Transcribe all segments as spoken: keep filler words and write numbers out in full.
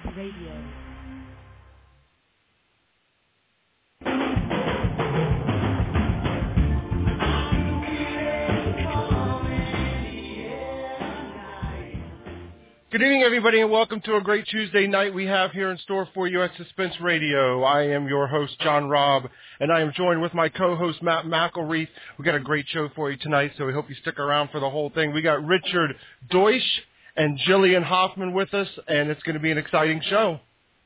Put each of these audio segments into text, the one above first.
Radio. Good evening, everybody, and welcome to a great Tuesday night we have here in store for you at Suspense Radio. I am your host, John Robb, and I am joined with my co-host, Matt McElreath. We got a great show for you tonight, so we hope you stick around for the whole thing. We got Richard Deutsch and Jillian Hoffman with us, and it's going to be an exciting show.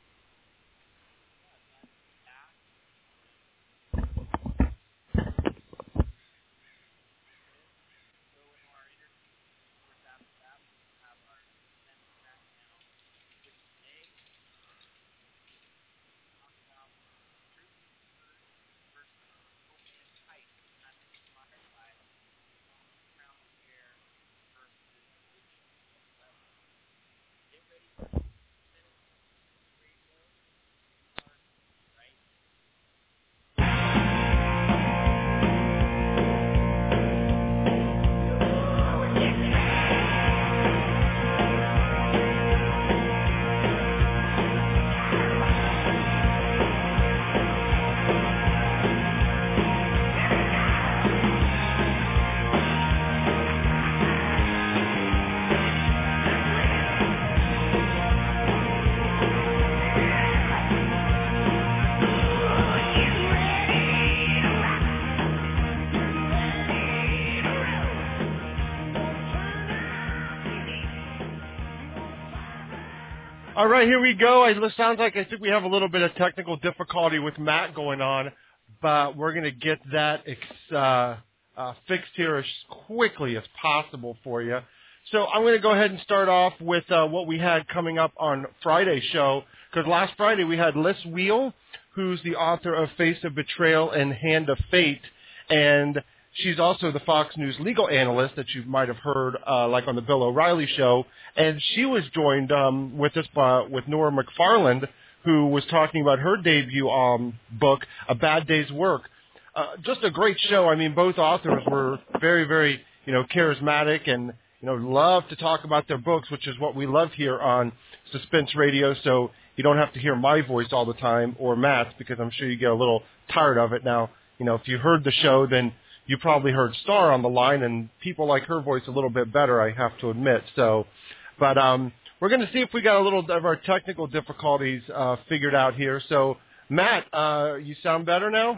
All right, here we go. It sounds like I think we have a little bit of technical difficulty with Matt going on, but we're going to get that uh, uh, fixed here as quickly as possible for you. So I'm going to go ahead and start off with uh, what we had coming up on Friday's show, because last Friday we had Liz Wheel, who's the author of Face of Betrayal and Hand of Fate, and she's also the Fox News legal analyst that you might have heard, uh, like on the Bill O'Reilly show. And she was joined um, with us by, with Nora McFarland, who was talking about her debut um, book, A Bad Day's Work. Uh, just a great show. I mean, both authors were very, very, you know, charismatic and, you know, love to talk about their books, which is what we love here on Suspense Radio. So you don't have to hear my voice all the time or Matt's, because I'm sure you get a little tired of it. Now, you know, if you heard the show, then you probably heard Star on the line, and people like her voice a little bit better, I have to admit. So, but um, we're going to see if we got a little of our technical difficulties uh, figured out here. So, Matt, uh, you sound better now?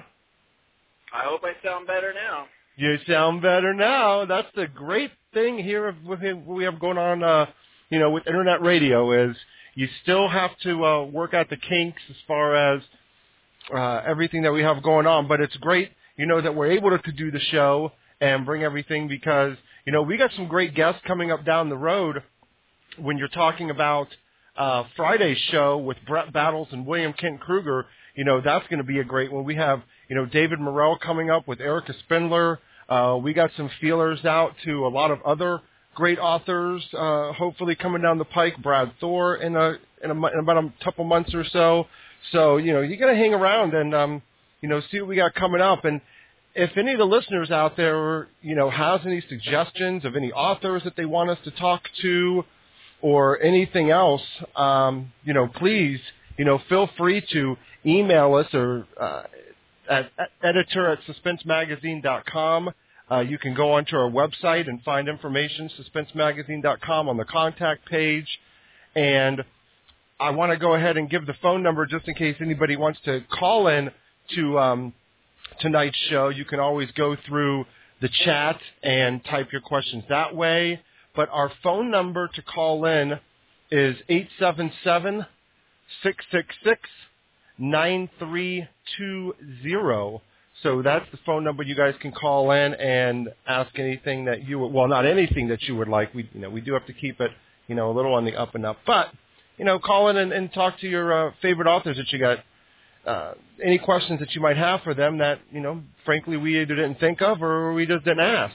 I hope I sound better now. You sound better now. That's the great thing here of what we have going on, uh, you know, with internet radio is you still have to uh, work out the kinks as far as uh, everything that we have going on, but it's great, you know, that we're able to do the show and bring everything because, you know, we got some great guests coming up down the road when you're talking about uh, Friday's show with Brett Battles and William Kent Kruger. You know, that's going to be a great one. We have, you know, David Morrell coming up with Erica Spindler. Uh, we got some feelers out to a lot of other great authors, uh, hopefully coming down the pike. Brad Thor in, a, in, a, in about a couple months or so. So, you know, you got to hang around and, um, you know, see what we got coming up. And if any of the listeners out there, you know, has any suggestions of any authors that they want us to talk to or anything else, um, you know, please, you know, feel free to email us or uh, at, at editor at suspense magazine dot com. Uh, you can go onto our website and find information, suspense magazine dot com, on the contact page. And I want to go ahead and give the phone number just in case anybody wants to call in to um, tonight's show. You can always go through the chat and type your questions that way. But our phone number to call in is eight seven seven, six six six, nine three two zero. So that's the phone number you guys can call in and ask anything that you would, well, not anything that you would like. We, you know, we do have to keep it, you know, a little on the up and up. But, you know, call in and, and talk to your uh, favorite authors that you got. Uh, any questions that you might have for them that, you know, frankly, we either didn't think of or we just didn't ask.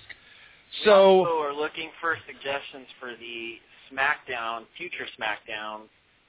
So, we also are looking for suggestions for the SmackDown, future SmackDown.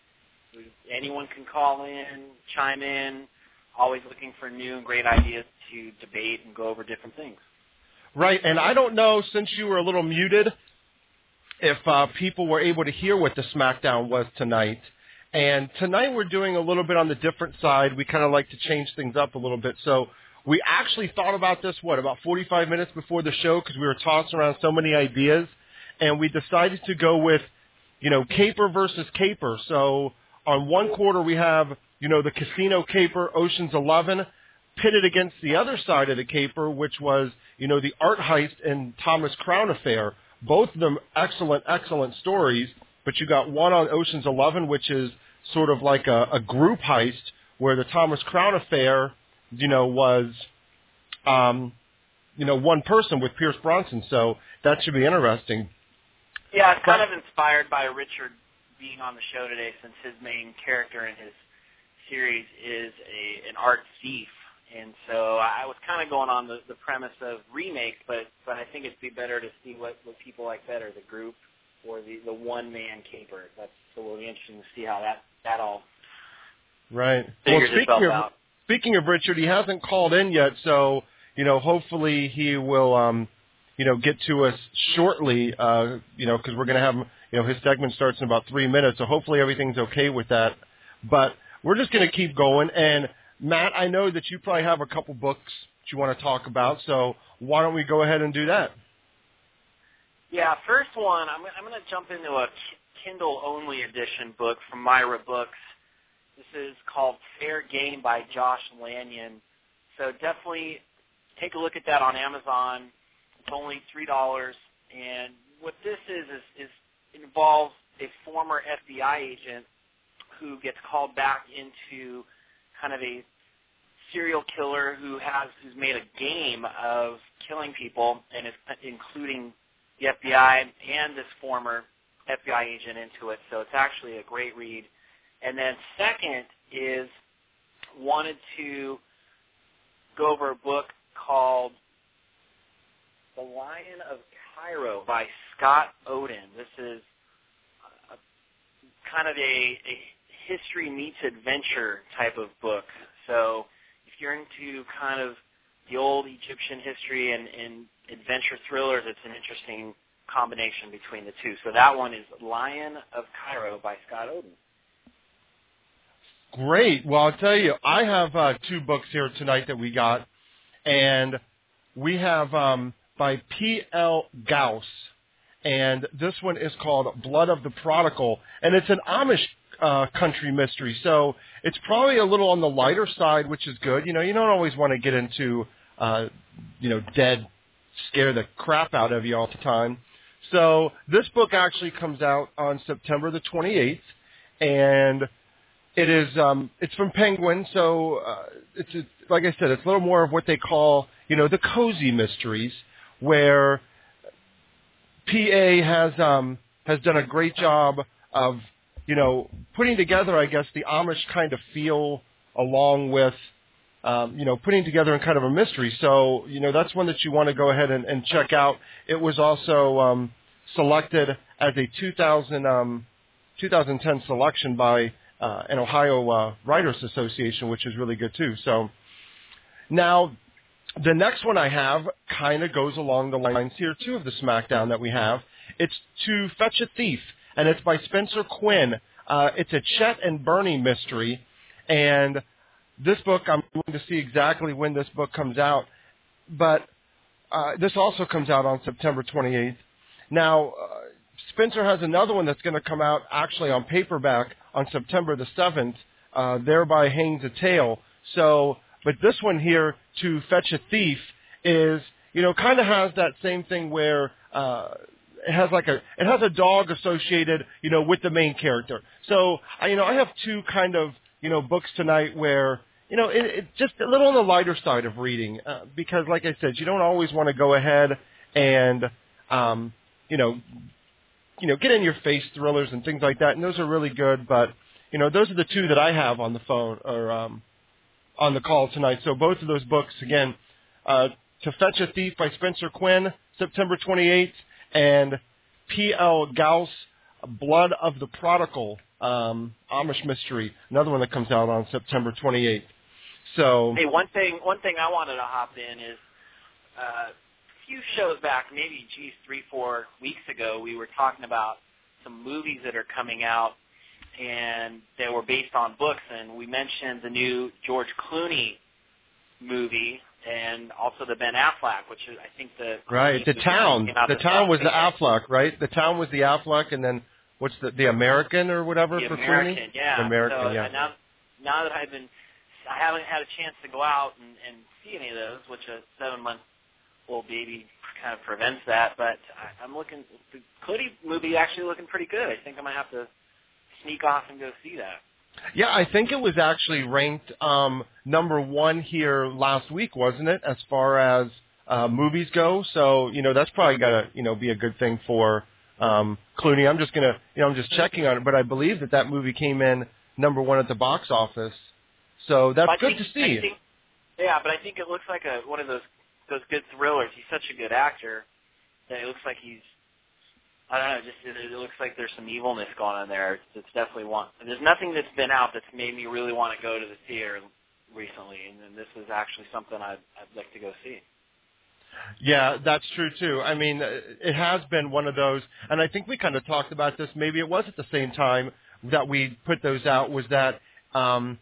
Anyone can call in, chime in, always looking for new and great ideas to debate and go over different things. Right, and I don't know, since you were a little muted, if uh, people were able to hear what the SmackDown was tonight. And tonight we're doing a little bit on the different side. We kind of like to change things up a little bit. So we actually thought about this, what, about forty-five minutes before the show because we were tossing around so many ideas. And we decided to go with, you know, caper versus caper. So on one quarter we have, you know, the casino caper, Ocean's Eleven, pitted against the other side of the caper, which was, you know, the art heist and Thomas Crown Affair. Both of them excellent, excellent stories. But you got one on Ocean's Eleven, which is sort of like a, a group heist, where the Thomas Crown Affair, you know, was, um, you know, one person with Pierce Brosnan. So that should be interesting. Yeah, it's kind of inspired by Richard being on the show today, since his main character in his series is a an art thief. And so I was kind of going on the, the premise of remakes, but, but I think it'd be better to see what, what people like better, the group or the, the one-man caper. That's so it'll be interesting to see how that, that all right. figures well, itself of, out. Speaking of Richard, he hasn't called in yet, so, you know, hopefully he will, um, you know, get to us shortly, uh, you know, because we're going to have, you know, his segment starts in about three minutes, so hopefully everything's okay with that. But we're just going to keep going. And, Matt, I know that you probably have a couple books that you want to talk about, so why don't we go ahead and do that? Yeah, first one, I'm, I'm going to jump into a Kindle-only edition book from Myra Books. This is called Fair Game by Josh Lanyon. So definitely take a look at that on Amazon. It's only three dollars. And what this is, is, is involves a former F B I agent who gets called back into kind of a serial killer who has who's made a game of killing people, and is including the F B I and this former F B I agent into it. So it's actually a great read. And then second is wanted to go over a book called The Lion of Cairo by Scott Odin. This is a, kind of a, a history meets adventure type of book. So if you're into kind of the old Egyptian history and, and adventure thrillers, it's an interesting combination between the two. So that one is Lion of Cairo by Scott Odin. Great. Well, I'll tell you, I have uh, two books here tonight that we got, and we have um, by P L Gauss, and this one is called Blood of the Prodigal, and it's an Amish uh, country mystery, so it's probably a little on the lighter side, which is good. You know, you don't always want to get into, uh, you know, dead, scare the crap out of you all the time. So this book actually comes out on September the twenty-eighth, and it is um, it's from Penguin, so uh, it's a, like I said, it's a little more of what they call, you know, the cozy mysteries, where P A has um, has done a great job of, you know, putting together, I guess, the Amish kind of feel along with, um, you know, putting together in kind of a mystery. So, you know, that's one that you want to go ahead and, and check out. It was also um, selected as a two thousand, um, twenty ten selection by uh, an Ohio uh, Writers Association, which is really good too. So now the next one I have kind of goes along the lines here too of the SmackDown that we have. It's To Fetch a Thief, and it's by Spencer Quinn. Uh, it's a Chet and Bernie mystery, and this book, I'm going to see exactly when this book comes out, but uh, this also comes out on September twenty-eighth. Now, uh, Spencer has another one that's going to come out actually on paperback on September the seventh, uh, Thereby Hangs a Tale. So, but this one here, To Fetch a Thief, is, you know, kind of has that same thing where uh, it has like a, it has a dog associated, you know, with the main character. So, I, you know, I have two kind of, you know, books tonight where, you know, it, it's just a little on the lighter side of reading, uh, because, like I said, you don't always want to go ahead and, um, you know, you know, get in your face thrillers and things like that, and those are really good. But, you know, those are the two that I have on the phone or um, on the call tonight. So both of those books, again, uh, To Fetch a Thief by Spencer Quinn, September twenty-eighth, and P L Gauss, Blood of the Prodigal, um, Amish mystery, another one that comes out on September twenty-eighth. So, hey, one thing, one thing I wanted to hop in is uh, a few shows back, maybe geez, three, four weeks ago, we were talking about some movies that are coming out and they were based on books. And we mentioned the new George Clooney movie, and also the Ben Affleck, which is, I think, the right. The Town. The Town was the Affleck, right? The Town was the Affleck, and then what's the the American or whatever the for American, Clooney? Yeah. The American, so, yeah. Now, now that I've been, I haven't had a chance to go out and, and see any of those, which a seven-month-old baby kind of prevents that. But I, I'm looking, the Clooney movie actually looking pretty good. I think I might have to sneak off and go see that. Yeah, I think it was actually ranked um, number one here last week, wasn't it, as far as uh, movies go? So, you know, that's probably got to, you know, be a good thing for um, Clooney. I'm just going to, you know, I'm just checking on it, but I believe that that movie came in number one at the box office. So that's good think, to see. I think, yeah, but I think it looks like a one of those those good thrillers. He's such a good actor that it looks like he's, I don't know, just it, it looks like there's some evilness going on there. It's, it's definitely one. There's nothing that's been out that's made me really want to go to the theater recently, and, and this is actually something I'd, I'd like to go see. Yeah, that's true too. I mean, it has been one of those, and I think we kind of talked about this. Maybe it was at the same time that we put those out. Was that um,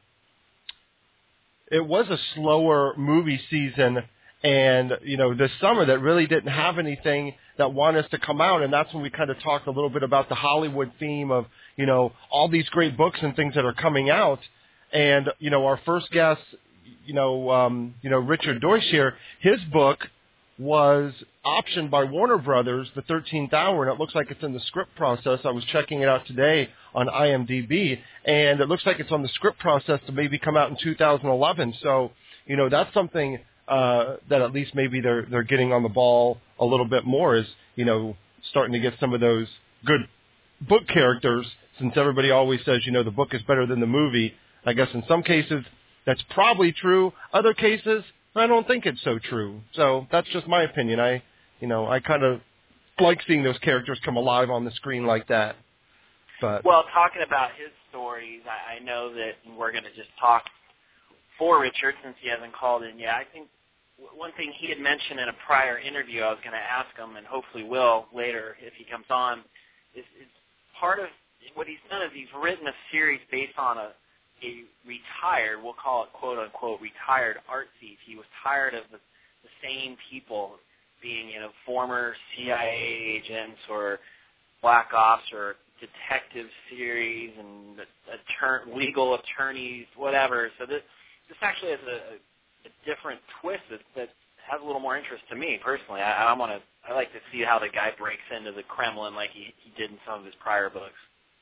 it was a slower movie season, and you know, this summer that really didn't have anything that wanted us to come out, and that's when we kind of talked a little bit about the Hollywood theme of, you know, all these great books and things that are coming out. And, you know, our first guest, you know, um, you know, Richard Deutsch here, his book was optioned by Warner Brothers, The thirteenth Hour, and it looks like it's in the script process. I was checking it out today on I M D B, and it looks like it's on the script process to maybe come out in two thousand eleven. So, you know, that's something uh, that at least maybe they're they're getting on the ball a little bit more, is, you know, starting to get some of those good book characters, since everybody always says, you know, the book is better than the movie. I guess in some cases that's probably true. Other cases, I don't think it's so true. So that's just my opinion. I, you know, I kind of like seeing those characters come alive on the screen like that. But well, talking about his stories, I, I know that we're going to just talk for Richard since he hasn't called in yet. I think one thing he had mentioned in a prior interview, I was going to ask him, and hopefully will later if he comes on, is, is part of what he's done is he's written a series based on a, a retired, we'll call it quote-unquote retired art thief. He was tired of the, the same people being, you know, former C I A agents or black ops or detective series and attorney, legal attorneys, whatever. So this, this actually has a, a different twist that, that has a little more interest to me personally. I, I want to. I like to see how the guy breaks into the Kremlin like he, he did in some of his prior books.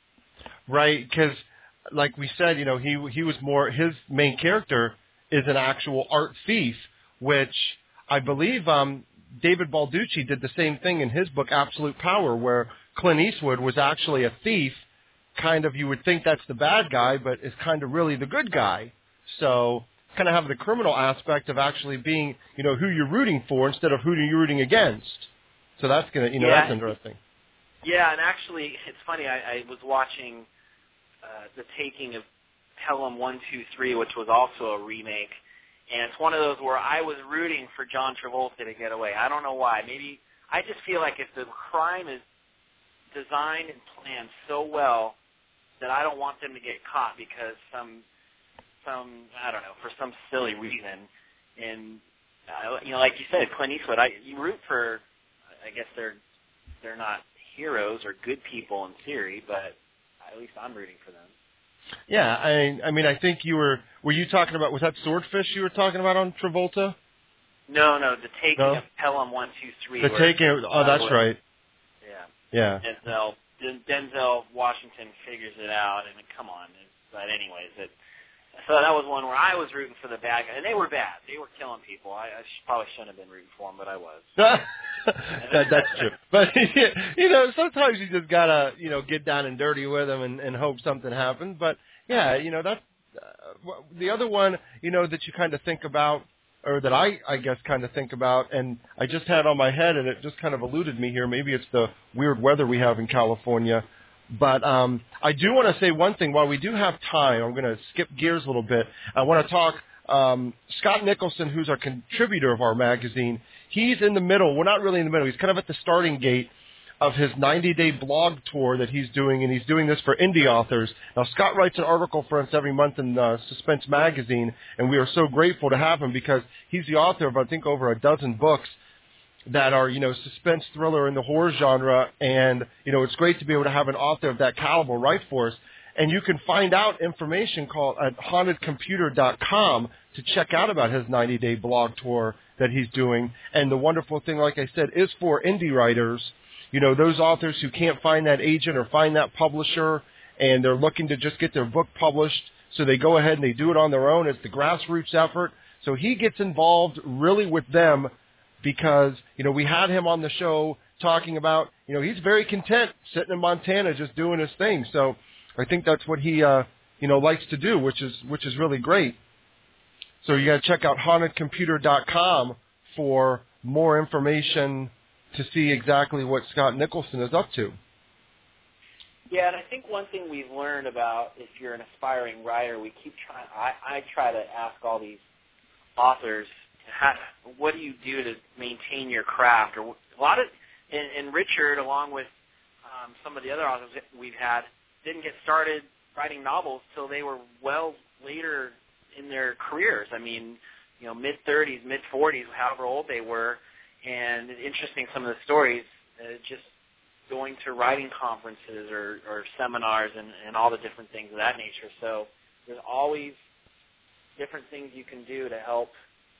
Right, because like we said, you know, he he was more, his main character is an actual art thief, which I believe um, David Balducci did the same thing in his book Absolute Power, where Clint Eastwood was actually a thief. Kind of, you would think that's the bad guy, but is kind of really the good guy. So kind of have the criminal aspect of actually being, you know, who you're rooting for instead of who you're rooting against. So that's gonna, you know, yeah, that's interesting. Yeah, and actually, it's funny. I, I was watching uh, the taking of Pelham one two three, which was also a remake, and it's one of those where I was rooting for John Travolta to get away. I don't know why. Maybe I just feel like if the crime is designed and planned so well that I don't want them to get caught because some some I don't know, for some silly reason. And uh, you know, like you said, Clint Eastwood, I you root for. I guess they're they're not heroes or good people in theory, but at least I'm rooting for them. Yeah, I I mean I think you were were you talking about, was that Swordfish you were talking about on Travolta? No, no, the taking no? of Pelham one two three. The taking of, oh, that's right. Yeah. Yeah. Denzel Denzel Washington figures it out, and come on. But anyways, it. So that was one where I was rooting for the bad guy, and they were bad. They were killing people. I, I sh- probably shouldn't have been rooting for them, but I was. that, that's true. But you know, sometimes you just gotta, you know, get down and dirty with them and, and hope something happens. But yeah, you know, that's uh, the other one, you know, that you kind of think about, or that I, I guess, kind of think about, and I just had on my head, and it just kind of eluded me here. Maybe it's the weird weather we have in California. But um, I do want to say one thing. While we do have time, I'm going to skip gears a little bit. I want to talk um, Scott Nicholson, who's our contributor of our magazine. He's in the middle. We're not really in the middle. He's kind of at the starting gate of his ninety-day blog tour that he's doing, and he's doing this for indie authors. Now, Scott writes an article for us every month in uh, Suspense Magazine, and we are so grateful to have him because he's the author of, I think, over a dozen books that are, you know, suspense thriller in the horror genre, and, you know, it's great to be able to have an author of that caliber write for us. And you can find out information called at haunted computer dot com to check out about his ninety-day blog tour that he's doing. And the wonderful thing, like I said, is for indie writers, you know, those authors who can't find that agent or find that publisher, and they're looking to just get their book published, so they go ahead and they do it on their own. It's the grassroots effort. So he gets involved really with them because, you know, we had him on the show talking about, you know, he's very content sitting in Montana just doing his thing. So I think that's what he, uh, you know, likes to do, which is which is really great. So you got to check out haunted computer dot com for more information to see exactly what Scott Nicholson is up to. Yeah, and I think one thing we've learned about if you're an aspiring writer, we keep trying. I, I try to ask all these authors, how, what do you do to maintain your craft? Or a lot of, and, and Richard, along with um, some of the other authors that we've had, didn't get started writing novels till they were well later in their careers. I mean, you know, mid-thirties, mid-forties, however old they were. And interesting, some of the stories, uh, just going to writing conferences or, or seminars and, and all the different things of that nature. So there's always different things you can do to help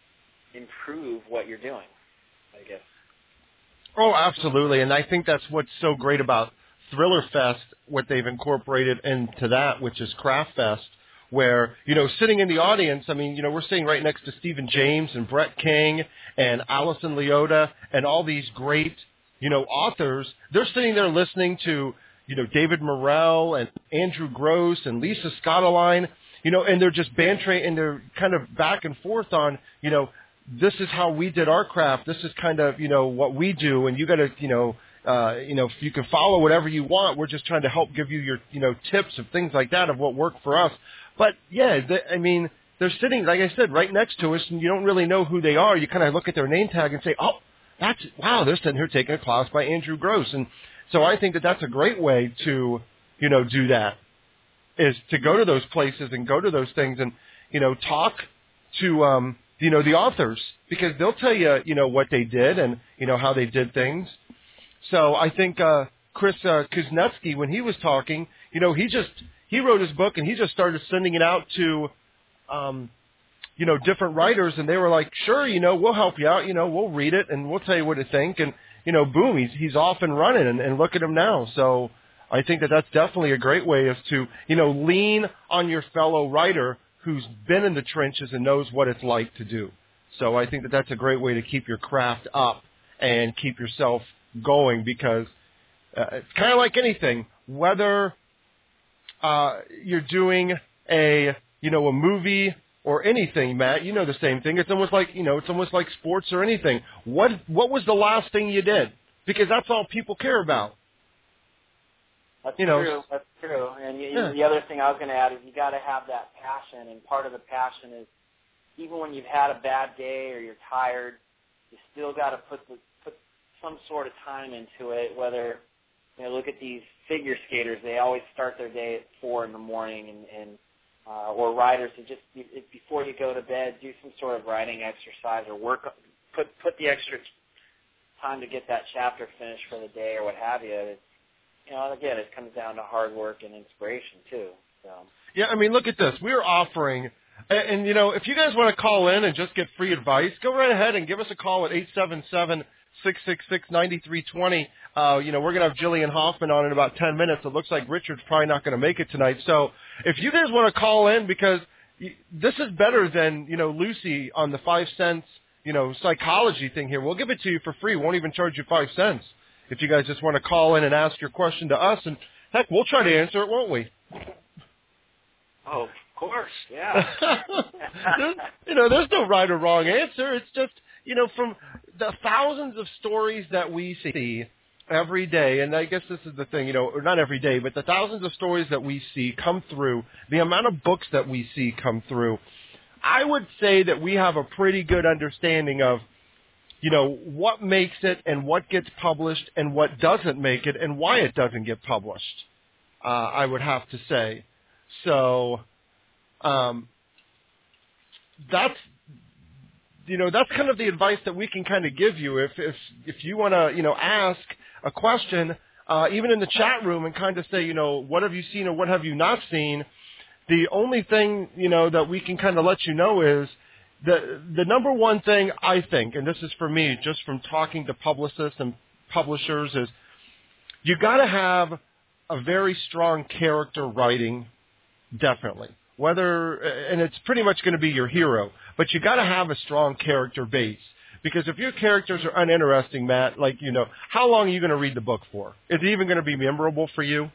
improve what you're doing, I guess. Oh, absolutely. And I think that's what's so great about Thriller Fest, what they've incorporated into that, which is Craft Fest, where, you know, sitting in the audience, I mean, you know, we're sitting right next to Stephen James and Brett King and Alison Leota and all these great, you know, authors. They're sitting there listening to, you know, David Morrell and Andrew Gross and Lisa Scottoline, you know, and they're just bantering and they're kind of back and forth on, you know, this is how we did our craft. This is kind of, you know, what we do, and you got to, you know, Uh, you know, if you can follow whatever you want, we're just trying to help give you your, you know, tips of things like that of what worked for us. But, yeah, the, I mean, they're sitting, like I said, right next to us, and you don't really know who they are. You kind of look at their name tag and say, oh, that's, wow, they're sitting here taking a class by Andrew Gross. And so I think that that's a great way to, you know, do that, is to go to those places and go to those things and, you know, talk to, um, you know, the authors, because they'll tell you, you know, what they did and, you know, how they did things. So I think uh, Chris uh, Kuznetsky, when he was talking, you know, he just he wrote his book and he just started sending it out to, um, you know, different writers, and they were like, sure, you know, we'll help you out, you know, we'll read it and we'll tell you what to think, and you know, boom, he's he's off and running, and, and look at him now. So I think that that's definitely a great way is to, you know, lean on your fellow writer who's been in the trenches and knows what it's like to do. So I think that that's a great way to keep your craft up and keep yourself going, because uh, it's kind of like anything, whether uh, you're doing a, you know, a movie or anything, Matt, you know the same thing. It's almost like, you know, it's almost like sports or anything. What what was the last thing you did? Because that's all people care about. That's you know, true. That's true. And you, yeah. the other thing I was going to add is you got to have that passion, and part of the passion is even when you've had a bad day or you're tired, you still got to put the some sort of time into it, whether, you know, look at these figure skaters, they always start their day at four in the morning, and, and uh, or riders who just, before you go to bed, do some sort of writing exercise or work, put put the extra time to get that chapter finished for the day or what have you. It's, you know, again, it comes down to hard work and inspiration too. So. Yeah, I mean, look at this. We're offering, and, and you know, if you guys want to call in and just get free advice, go right ahead and give us a call at eight seven seven, six six six, nine three two zero. Uh, you know, we're going to have Jillian Hoffman on in about ten minutes. It looks like Richard's probably not going to make it tonight. So if you guys want to call in, because y- this is better than, you know, Lucy on the five cents, you know, psychology thing here. We'll give it to you for free. We won't even charge you five cents if you guys just want to call in and ask your question to us. And, heck, we'll try to answer it, won't we? Oh, of course, yeah. you know, there's no right or wrong answer. It's just, you know, from the thousands of stories that we see every day, and I guess this is the thing, you know, or not every day, but the thousands of stories that we see come through, the amount of books that we see come through, I would say that we have a pretty good understanding of you know, what makes it and what gets published and what doesn't make it and why it doesn't get published, uh, I would have to say. So um, that's, you know, that's kind of the advice that we can kind of give you. If if, if you want to, you know, ask a question, uh, even in the chat room, and kind of say, you know, what have you seen or what have you not seen, the only thing, you know, that we can kind of let you know is the the number one thing I think, and this is for me, just from talking to publicists and publishers, is you got to have a very strong character writing, definitely. Whether, and it's pretty much going to be your hero, but you got to have a strong character base. Because if your characters are uninteresting, Matt, like, you know, how long are you going to read the book for? Is it even going to be memorable for you?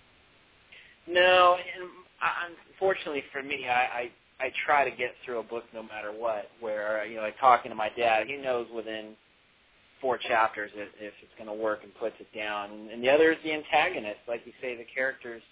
No, and unfortunately for me, I, I, I try to get through a book no matter what, where, you know, like talking to my dad, he knows within four chapters if, if it's going to work and puts it down. And, and the other is the antagonist. Like you say, the characters,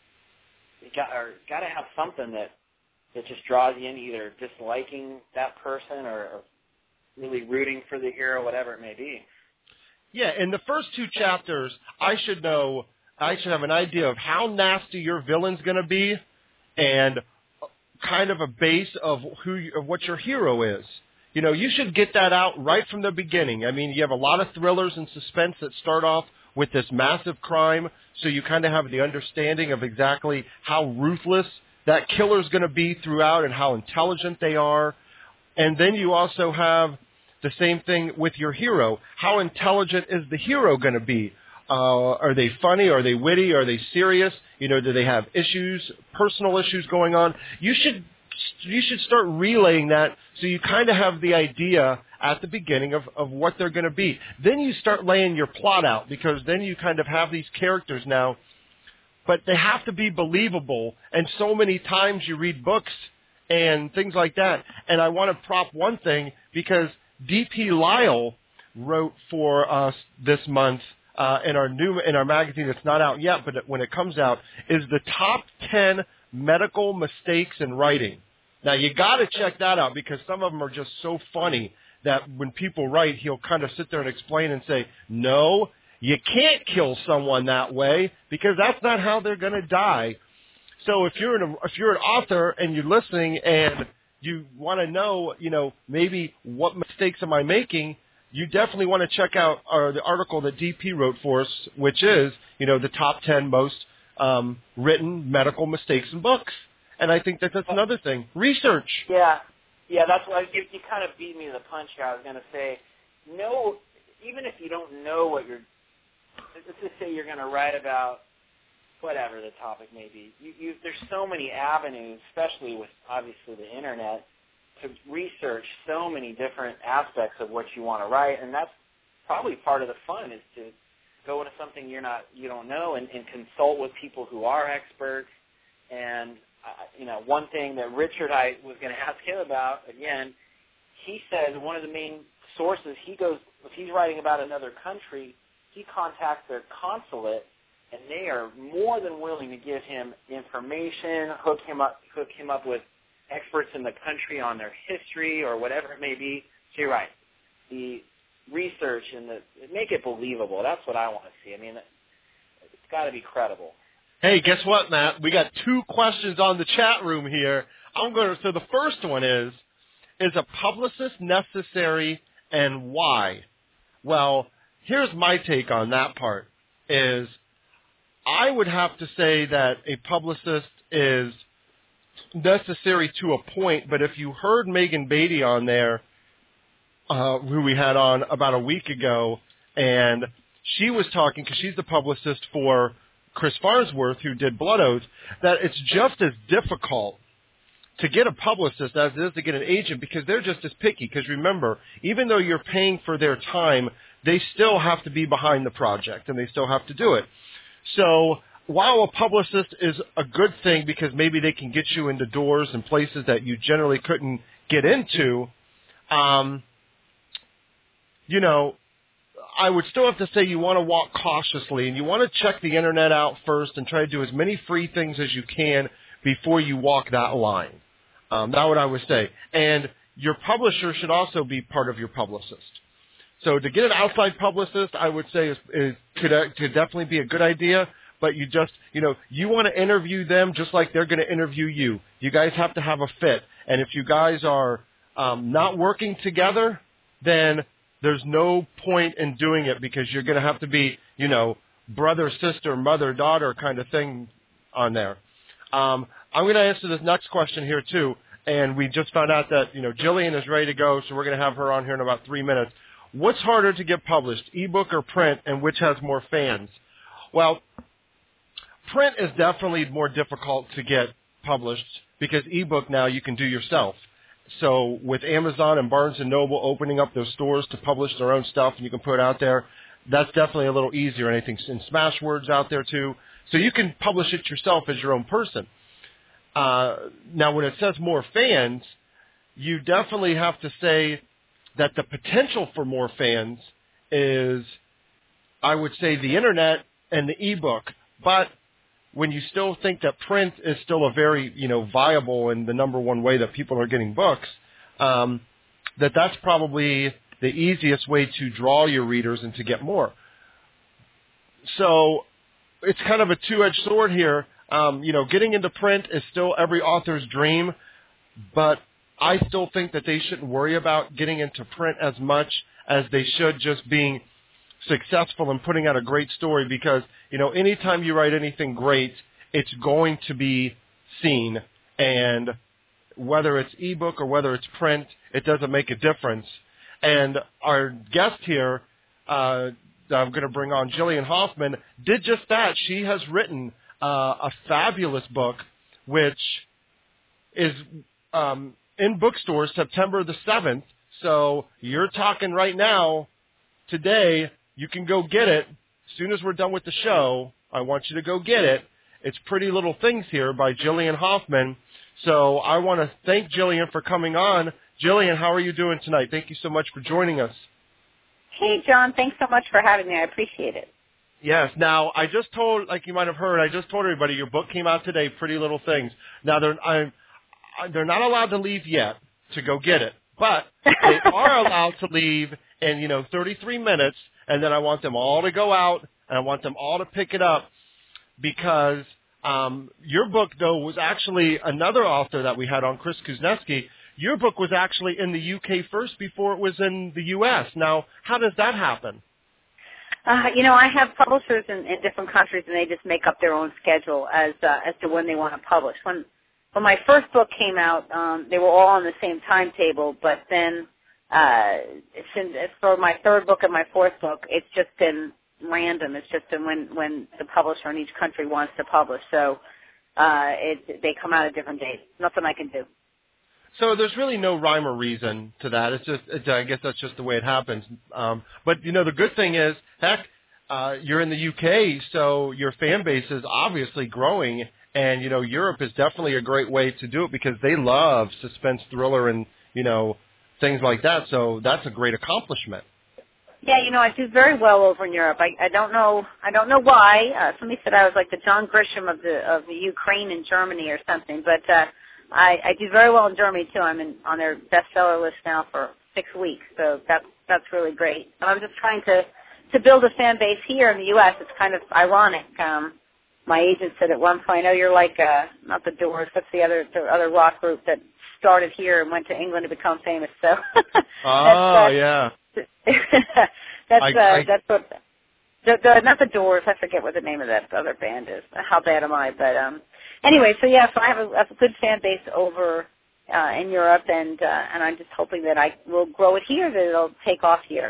you got, are, got to have something that, that just draws you in, either disliking that person or, or really rooting for the hero, whatever it may be. Yeah, in the first two chapters, I should know, I should have an idea of how nasty your villain's going to be and kind of a base of who, you, of what your hero is. You know, you should get that out right from the beginning. I mean, you have a lot of thrillers and suspense that start off with this massive crime, so you kind of have the understanding of exactly how ruthless that killer's going to be throughout and how intelligent they are. And then you also have the same thing with your hero. How intelligent is the hero going to be? Uh, are they funny? Are they witty? Are they serious? You know, do they have issues, personal issues going on? You should you should start relaying that so you kind of have the idea at the beginning of, of what they're going to be. Then you start laying your plot out, because then you kind of have these characters now, but they have to be believable. And so many times you read books and things like that. And I want to prop one thing, because D P Lyle wrote for us this month uh, in our new in our magazine that's not out yet, but when it comes out, is the top ten medical mistakes in writing. Now you got to check that out, because some of them are just so funny that when people write, he'll kind of sit there and explain and say, no, you can't kill someone that way, because that's not how they're going to die. So if you're an if you're an author and you're listening and you want to know, you know, maybe what mistakes am I making, you definitely want to check out our, the article that D P wrote for us, which is, you know, the top ten most um, written medical mistakes in books. And I think that that's another thing. Research. Yeah, yeah, that's why you, you kind of beat me to the punch here. I was going to say, no, even if you don't know what you're, let's just say you're going to write about whatever the topic may be. You, you, there's so many avenues, especially with obviously the internet, to research so many different aspects of what you want to write, and that's probably part of the fun, is to go into something you're not, you don't know, and, and consult with people who are experts. And uh, you know, one thing that Richard I was going to ask him about again, he says one of the main sources he goes, if he's writing about another country, he contacts their consulate, and they are more than willing to give him information, hook him up, hook him up with experts in the country on their history or whatever it may be. So you're right. The research and the make it believable. That's what I want to see. I mean, it's got to be credible. Hey, guess what, Matt? We got two questions on the chat room here. I'm going to. So the first one is: is a publicist necessary, and why? Well, here's my take on that part. Is I would have to say that a publicist is necessary to a point, but if you heard Megan Beatty on there, uh, who we had on about a week ago, and she was talking, because she's the publicist for Chris Farnsworth, who did Blood Oath, that it's just as difficult to get a publicist as it is to get an agent, because they're just as picky. Because remember, even though you're paying for their time, they still have to be behind the project, and they still have to do it. So while a publicist is a good thing, because maybe they can get you into doors and places that you generally couldn't get into, um, you know, I would still have to say you want to walk cautiously, and you want to check the internet out first and try to do as many free things as you can before you walk that line. Um, that's what I would say. And your publisher should also be part of your publicist. So to get an outside publicist, I would say is, is could, uh, could definitely be a good idea. But you just, you know, you want to interview them just like they're going to interview you. You guys have to have a fit. And if you guys are um, not working together, then there's no point in doing it because you're going to have to be, you know, brother, sister, mother, daughter kind of thing on there. Um, I'm going to answer this next question here, too. And we just found out that, you know, Jillian is ready to go, so we're going to have her on here in about three minutes. What's harder to get published, ebook or print, and which has more fans? Well, print is definitely more difficult to get published because ebook now you can do yourself. So with Amazon and Barnes and Noble opening up those stores to publish their own stuff and you can put it out there, that's definitely a little easier. Anything in Smashwords out there too. So you can publish it yourself as your own person. Uh, now when it says more fans, you definitely have to say that the potential for more fans is, I would say, the internet and the ebook. But when you still think that print is still a very, you know, viable and the number one way that people are getting books, um, that that's probably the easiest way to draw your readers and to get more. So it's kind of a two-edged sword here. Um, you know, getting into print is still every author's dream, but I still think that they shouldn't worry about getting into print as much as they should just being successful in putting out a great story because, you know, anytime you write anything great, it's going to be seen. And whether it's ebook or whether it's print, it doesn't make a difference. And our guest here, uh, I'm going to bring on Jillian Hoffman, did just that. She has written uh, a fabulous book, which is um, in bookstores September the seventh. So you're talking right now, today, you can go get it. As soon as we're done with the show, I want you to go get it. It's Pretty Little Things Here by Jillian Hoffman. So I want to thank Jillian for coming on. Jillian, how are you doing tonight? Thank you so much for joining us. Hey, John. Thanks so much for having me. I appreciate it. Yes. Now, I just told, like you might have heard, I just told everybody your book came out today, Pretty Little Things. Now, they're, I'm, they're not allowed to leave yet to go get it, but they are allowed to leave in, you know, thirty-three minutes. And then I want them all to go out, and I want them all to pick it up because um, your book, though, was actually another author that we had on, Chris Kuznetsky. Your book was actually in the U K first before it was in the U S. Now, how does that happen? Uh, you know, I have publishers in, in different countries, and they just make up their own schedule as uh, as to when they want to publish. When when my first book came out, um, they were all on the same timetable, but then Uh, since for my third book and my fourth book, it's just been random. It's just been when, when the publisher in each country wants to publish. So uh, it, they come out at different dates. Nothing I can do. So there's really no rhyme or reason to that. It's just, it, I guess that's just the way it happens. Um, but, you know, the good thing is, heck, uh, you're in the U K, so your fan base is obviously growing. And, you know, Europe is definitely a great way to do it because they love suspense thriller and, you know, things like that, so that's a great accomplishment. Yeah, you know, I do very well over in Europe. I, I don't know, I don't know why. Uh, somebody said I was like the John Grisham of the of the Ukraine and Germany or something, but uh, I, I do very well in Germany too. I'm in, on their bestseller list now for six weeks, so that's that's really great. And I'm just trying to to build a fan base here in the U S. It's kind of ironic. Um, my agent said at one point, "Oh, you're like uh, not the Doors, what's the other the other rock group that started here and went to England to become famous." So, oh uh, yeah, that's I, uh, I, that's what the, the not the Doors. I forget what the name of that other band is. How bad am I? But um, anyway, so yeah, so I have a, I have a good fan base over uh, in Europe, and uh, and I'm just hoping that I will grow it here, that it'll take off here.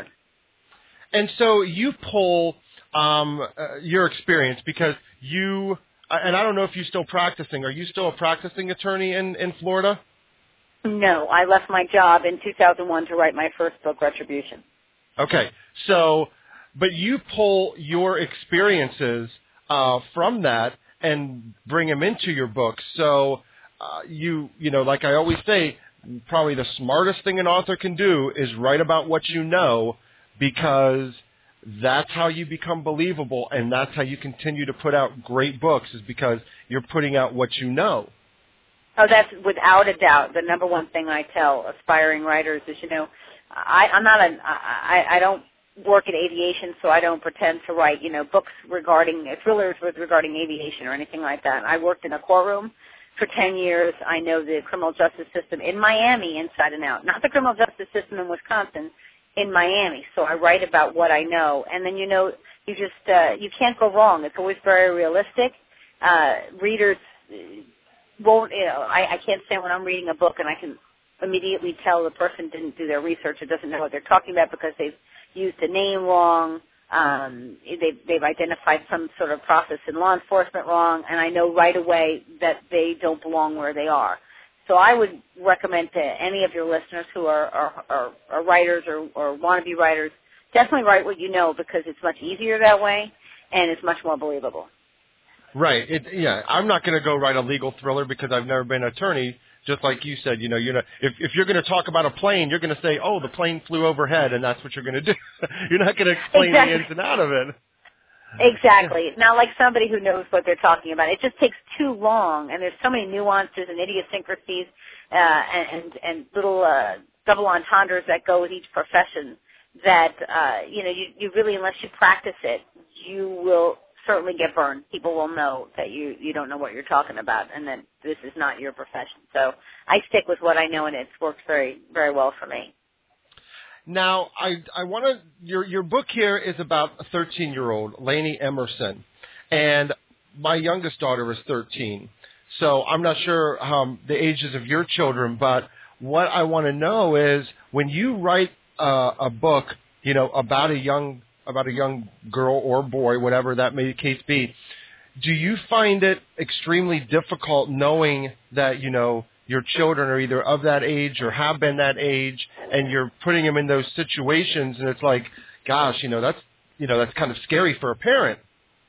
And so you pull um, uh, your experience because you. And I don't know if you're still practicing. Are you still a practicing attorney in, in Florida? No, I left my job in two thousand one to write my first book, Retribution. Okay. So, but you pull your experiences uh, from that and bring them into your book. So uh, you, you know, like I always say, probably the smartest thing an author can do is write about what you know because that's how you become believable, and that's how you continue to put out great books is because you're putting out what you know. Oh, that's without a doubt the number one thing I tell aspiring writers is, you know, I, I'm not a, I, I don't work in aviation, so I don't pretend to write, you know, books regarding, thrillers with regarding aviation or anything like that. I worked in a courtroom for ten years. I know the criminal justice system in Miami inside and out, not the criminal justice system in Wisconsin, in Miami. So I write about what I know. And then, you know, you just, uh, you can't go wrong. It's always very realistic. Uh, readers won't, you know, I, I can't say when I'm reading a book and I can immediately tell the person didn't do their research or doesn't know what they're talking about because they've used a name wrong, um, they've, they've identified some sort of process in law enforcement wrong, and I know right away that they don't belong where they are. So I would recommend to any of your listeners who are, are, are, are writers or, or want to be writers, definitely write what you know because it's much easier that way and it's much more believable. Right. It, yeah, I'm not going to go write a legal thriller because I've never been an attorney. Just like you said, you know, you're not, if, if you're going to talk about a plane, you're going to say, oh, the plane flew overhead, and that's what you're going to do. You're not going to explain exactly. the ins and out of it. Exactly. Not like somebody who knows what they're talking about. It just takes too long, and there's so many nuances and idiosyncrasies uh, and, and, and little uh, double entendres that go with each profession that, uh, you know, you, you really, unless you practice it, you will certainly get burned. People will know that you, you don't know what you're talking about and that this is not your profession. So I stick with what I know, and it's worked very, very well for me. Now, I, I want to, your, your book here is about a thirteen-year-old, Lainey Emerson, and my youngest daughter is thirteen. So I'm not sure um, the ages of your children, but what I want to know is when you write uh, a book, you know, about a young about a young girl or boy, whatever that may the case be, do you find it extremely difficult knowing that, you know, your children are either of that age or have been that age and you're putting them in those situations and it's like, gosh, you know, that's, you know, that's kind of scary for a parent.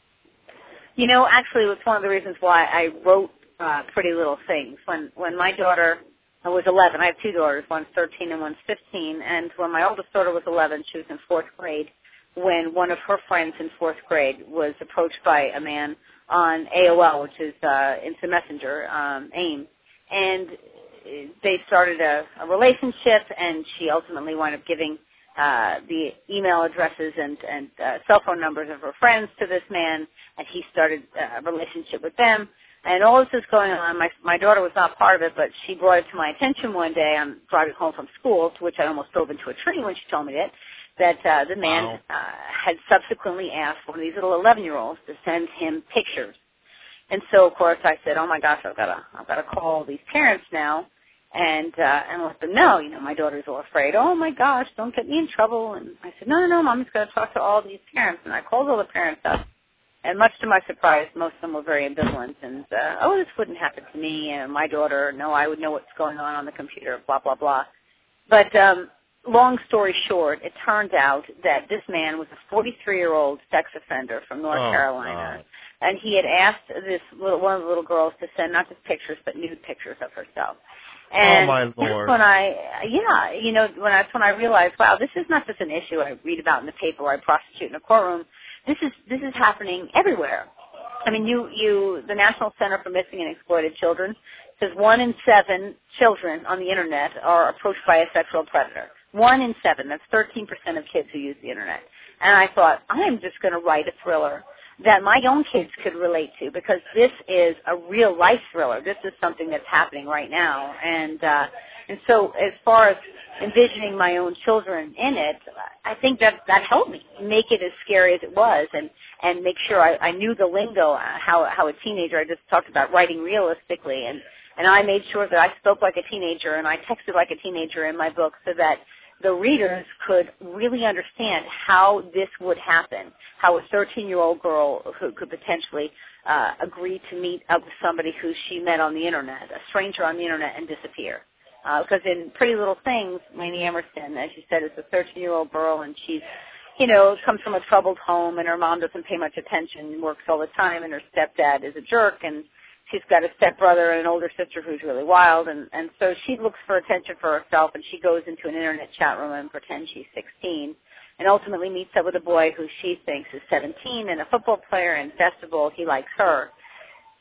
You know, actually, it's one of the reasons why I wrote uh, Pretty Little Things. When, when my daughter was eleven, I have two daughters, one's thirteen and one's fifteen, and when my oldest daughter was eleven, she was in fourth grade, when one of her friends in fourth grade was approached by a man on A O L, which is uh, Instant Messenger, um, AIM, and they started a, a relationship, and she ultimately wound up giving uh, the email addresses and, and uh, cell phone numbers of her friends to this man, and he started a relationship with them. And all this is going on. My, my daughter was not part of it, but she brought it to my attention one day. I'm driving home from school, to which I almost drove into a tree when she told me that. that uh, the man wow. uh, had subsequently asked one of these little eleven-year-olds to send him pictures. And so, of course, I said, oh, my gosh, I've got to I've got to call these parents now and uh, and let them know. You know, my daughter's all afraid. Oh, my gosh, don't get me in trouble. And I said, no, no, no, Mom's got to talk to all these parents. And I called all the parents up. And much to my surprise, most of them were very ambivalent. And, uh, oh, this wouldn't happen to me. And my daughter, no, I would know what's going on on the computer, blah, blah, blah. But um long story short, it turned out that this man was a forty-three-year-old sex offender from North oh, Carolina, God. and he had asked this little, one of the little girls to send not just pictures but nude pictures of herself. And oh my Lord! That's when I, yeah, you know, when that's when I realized, wow, this is not just an issue I read about in the paper or I prosecute in a courtroom. This is this is happening everywhere. I mean, you, you, the National Center for Missing and Exploited Children says one in seven children on the Internet are approached by a sexual predator. One in seven. That's thirteen percent of kids who use the Internet. And I thought, I'm just going to write a thriller that my own kids could relate to because this is a real-life thriller. This is something that's happening right now. And uh, and so as far as envisioning my own children in it, I think that that helped me make it as scary as it was and, and make sure I, I knew the lingo, how, how a teenager, I just talked about writing realistically, and, and I made sure that I spoke like a teenager and I texted like a teenager in my book so that the readers could really understand how this would happen, how a thirteen-year-old girl who could potentially uh, agree to meet up with somebody who she met on the Internet, a stranger on the Internet, and disappear. Uh, because in Pretty Little Things, Lainey Emerson, as you said, is a thirteen-year-old girl, and she's, you know, comes from a troubled home, and her mom doesn't pay much attention, works all the time, and her stepdad is a jerk, and she's got a stepbrother and an older sister who's really wild, and, and so she looks for attention for herself, and she goes into an Internet chat room and pretends she's sixteen, and ultimately meets up with a boy who she thinks is seventeen and a football player, and best of all, he likes her.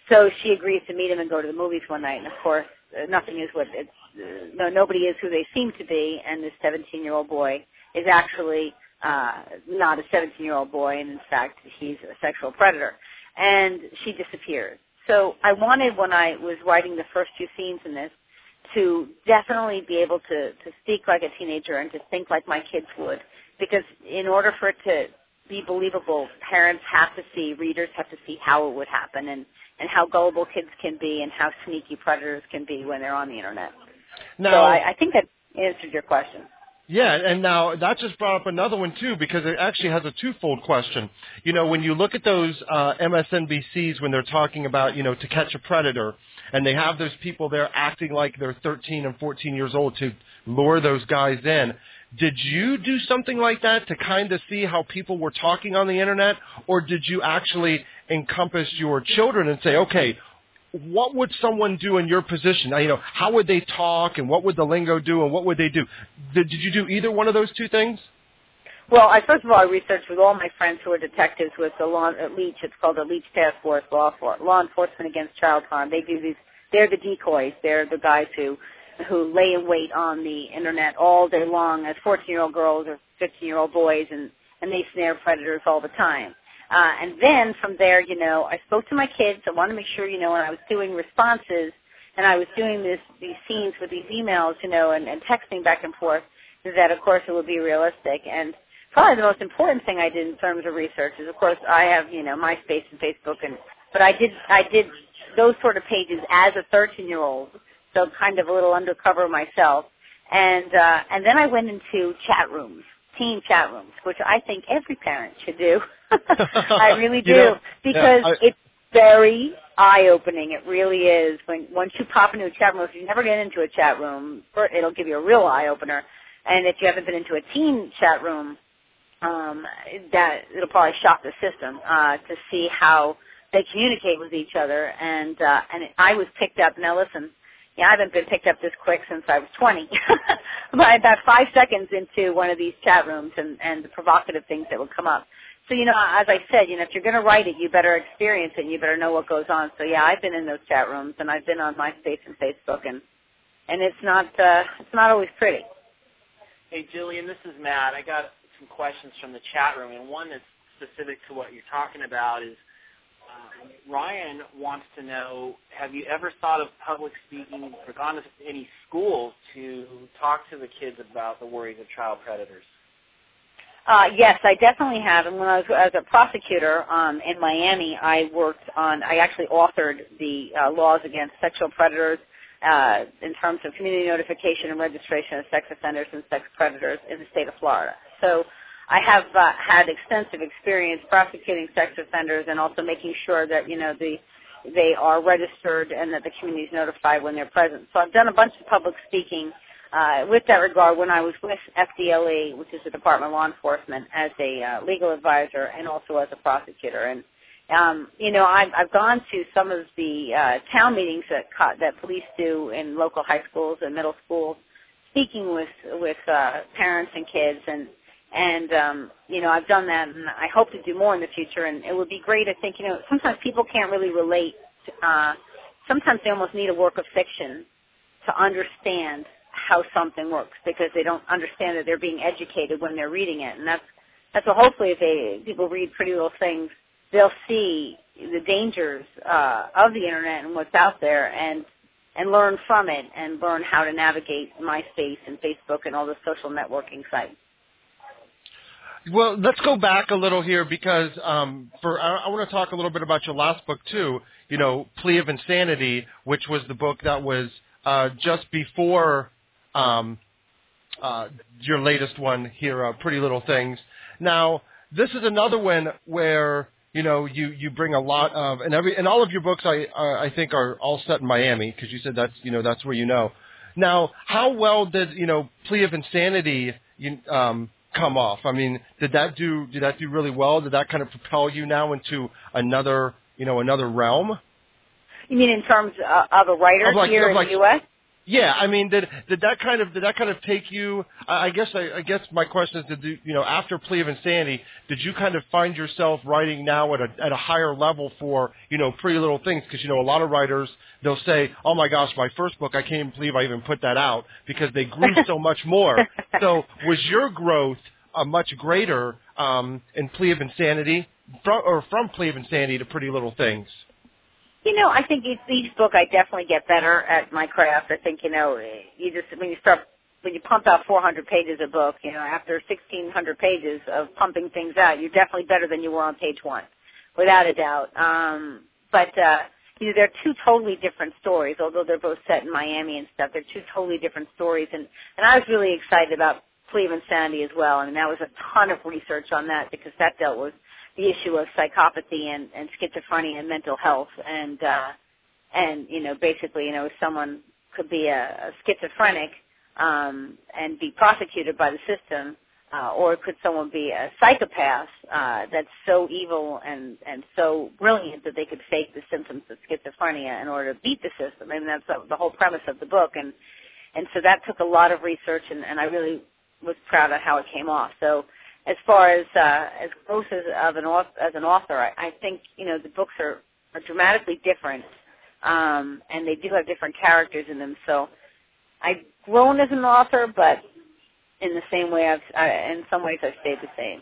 so she agrees to meet him and go to the movies one night. And of course, uh, nothing is what it's. Uh, no, nobody is who they seem to be. And this seventeen-year-old boy is actually uh, not a seventeen-year-old boy, and in fact, he's a sexual predator. And she disappears. So I wanted, when I was writing the first few scenes in this, to definitely be able to, to speak like a teenager and to think like my kids would. Because in order for it to be believable, parents have to see, readers have to see how it would happen and, and how gullible kids can be and how sneaky predators can be when they're on the Internet. Now, so I, I think that answered your question. Yeah, and now that just brought up another one, too, because it actually has a twofold question. You know, when you look at those uh, M S N B Cs when they're talking about, you know, To Catch a Predator, and they have those people there acting like they're thirteen and fourteen years old to lure those guys in, did you do something like that to kind of see how people were talking on the Internet, or did you actually encompass your children and say, okay, what would someone do in your position? Now, you know, how would they talk, and what would the lingo do, and what would they do? Did, did you do either one of those two things? Well, I first of all, I researched with all my friends who are detectives with the law, uh, Leach. It's called the Leach Task Force, Law, for, Law Enforcement Against Child Harm. They do these. They're the decoys. They're the guys who who lay in wait on the Internet all day long as fourteen-year-old girls or fifteen-year-old boys, and and they snare predators all the time. Uh, and then from there, you know, I spoke to my kids. I wanted to make sure, you know, when I was doing responses and I was doing this, these scenes with these emails, you know, and, and texting back and forth, that, of course, it would be realistic. And probably the most important thing I did in terms of research is, of course, I have, you know, MySpace and Facebook, and but I did I did those sort of pages as a thirteen-year-old, so kind of a little undercover myself. And uh, and then I went into chat rooms, teen chat rooms, which I think every parent should do. I really do, you know, because yeah, I, it's very eye-opening. It really is. When once you pop into a chat room, if you never get into a chat room, it'll give you a real eye-opener. And if you haven't been into a teen chat room, um, that it'll probably shock the system uh, to see how they communicate with each other. And uh, and I was picked up. Now listen, yeah, I haven't been picked up this quick since I was twenty. But about five seconds into one of these chat rooms, and and the provocative things that would come up. So, you know, as I said, you know, if you're going to write it, you better experience it, and you better know what goes on. So, yeah, I've been in those chat rooms, and I've been on MySpace and Facebook, and and it's not uh, it's not always pretty. Hey, Jillian, this is Matt. I got some questions from the chat room, and one that's specific to what you're talking about is uh, Ryan wants to know, have you ever thought of public speaking or gone to any schools to talk to the kids about the worries of child predators? Uh, yes, I definitely have. And when I was as a prosecutor um, in Miami, I worked on, I actually authored the uh, laws against sexual predators uh, in terms of community notification and registration of sex offenders and sex predators in the state of Florida. So I have uh, had extensive experience prosecuting sex offenders and also making sure that, you know, the they are registered and that the community is notified when they're present. So I've done a bunch of public speaking Uh, with that regard, when I was with F D L E, which is the Department of Law Enforcement, as a uh, legal advisor and also as a prosecutor. And, um, you know, I've, I've gone to some of the uh, town meetings that co- that police do in local high schools and middle schools, speaking with with uh, parents and kids. And, and um, you know, I've done that, and I hope to do more in the future. And it would be great, I think, you know, sometimes people can't really relate. To, uh, sometimes they almost need a work of fiction to understand how something works, because they don't understand that they're being educated when they're reading it. And that's that's what hopefully if they people read Pretty Little Things, they'll see the dangers uh, of the Internet and what's out there, and and learn from it and learn how to navigate MySpace and Facebook and all the social networking sites. Well, let's go back a little here, because um, for I, I want to talk a little bit about your last book too. You know, Plea of Insanity, which was the book that was uh, just before Um, uh, your latest one here, uh, Pretty Little Things. Now, this is another one where, you know, you, you bring a lot of, and every and all of your books, I uh, I think, are all set in Miami, because you said that's, you know, that's where you know. Now, how well did, you know, Plea of Insanity you, um, come off? I mean, did that do did that do really well? Did that kind of propel you now into another, you know, another realm? You mean in terms of, of a writer of like, here of in like, the U S? Yeah, I mean, did did that kind of did that kind of take you? I I guess I, I guess my question is, did you, you know, after Plea of Insanity, did you kind of find yourself writing now at a at a higher level for, you know, Pretty Little Things? Because, you know, a lot of writers, they'll say, oh my gosh, my first book, I can't even believe I even put that out because they grew so much more. So was your growth uh, much greater um, in Plea of Insanity, from, or from Plea of Insanity to Pretty Little Things? You know, I think each, each book I definitely get better at my craft. I think, you know, you just, when you start, when you pump out four hundred pages a book, you know, after sixteen hundred pages of pumping things out, you're definitely better than you were on page one, without a doubt. Um, but, uh, you know, they're two totally different stories, although they're both set in Miami and stuff. They're two totally different stories. And, and I was really excited about Plea of Insanity as well. I mean, that was a ton of research on that because that dealt with the issue of psychopathy and, and schizophrenia and mental health, and uh, and you know, basically, you know, someone could be a, a schizophrenic um, and be prosecuted by the system, uh, or could someone be a psychopath uh, that's so evil and and so brilliant that they could fake the symptoms of schizophrenia in order to beat the system. I mean, that's the, the whole premise of the book, and and so that took a lot of research, and, and I really was proud of how it came off. So, as far as uh, as close as of an author, as an author, I, I think, you know, the books are, are dramatically different, um, and they do have different characters in them. So I've grown as an author, but in the same way, I've I, in some ways I've stayed the same.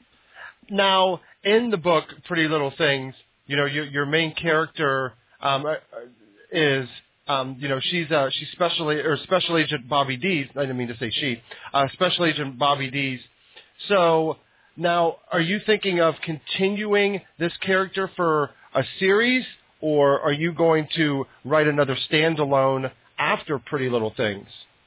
Now, in the book Pretty Little Things, you know, your, your main character um, is. Um, you know, she's uh, she's special or Special Agent Bobby Dees. I didn't mean to say she. Uh, Special Agent Bobby Dees. So now, are you thinking of continuing this character for a series, or are you going to write another standalone after Pretty Little Things?